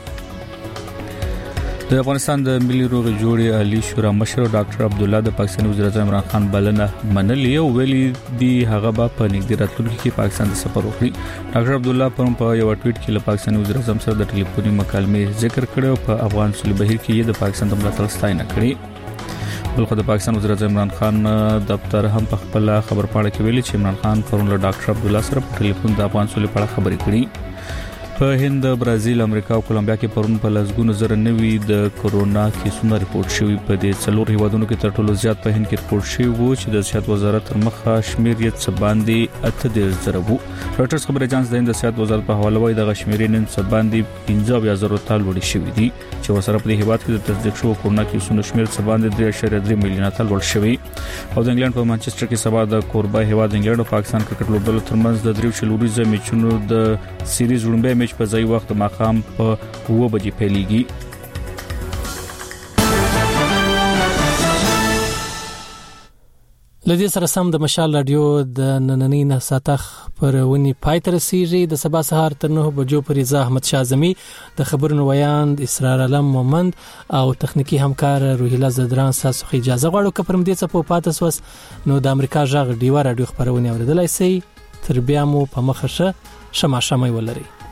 د افغانستان د ملي روغ جوړې عالی شورا مشر ډاکټر عبد الله د پاکستاني وزیر اعظم عمران خان بلنه منلې او ویلي دی هغه په نږدې راتلونکي کې پاکستان ته سفر وکړي. ډاکټر عبد الله په یو ټویټ کې له پاکستاني وزیر اعظم سره د ټلیفوني مکالمې ذکر کړی او په افغان صلح بهیر کې د پاکستان د ملاتړ ستاینه کړې. بلخو د پاکستان وزیر اعظم عمران خان دفتر هم په خپل خبر پاڼه کې ویلي چې عمران خان پرون له ډاکټر عبد الله سره په ټلیفون د افغان صلح په اړه خبرې کړې. په هند، برازیل، امریکا او کولمبیا کې پرون په لسګونو زره نوي د کورونا کیسونه ریپورت شوي. په دې څلور هیوادونو کې تر ټولو زیات په هند کې ریپورت شوی وو چې د صحت وزارت تر مخه شمیر یې څه باندې 8 زره وو. رويټرز خبر اژانس د هند صحت وزارت په حواله وایي د غشمیرې نن څه باندې 15,000 ته لوړ شوی دي چې ورسره په دې هیواد کې د تصدیق شوو کورونا کیسونو شمیر څه باندې 3.3 میلیون ته لوړ شوی. او د انګلند په مانچستر کې سبا د کوربه هیواد انګلند او پاکستان کرکټ لوبډلو ترمنځ د 3 شلوريزه میچونو د سیریز وړاندې میچ په ځای وخت مقام په 9 بجې پیلېږي. لدې سره سم د مشال رادیو د نننۍ نساتخ پرونی پای ته رسیږي. د سبا سهار تر 9 بجو پورې زه احمد شاه زمي د خبرونو ویاند اسرار علم مومند او تخنیکی همکار روحیلا زدران تاسو خو اجازه غواړو که پرم دې څه په پاتې وس نو د امریکا ژغ ډیوه رادیو خبرونه اوریدلای شئ. تر بیا مو په مخه شه شمه ولري.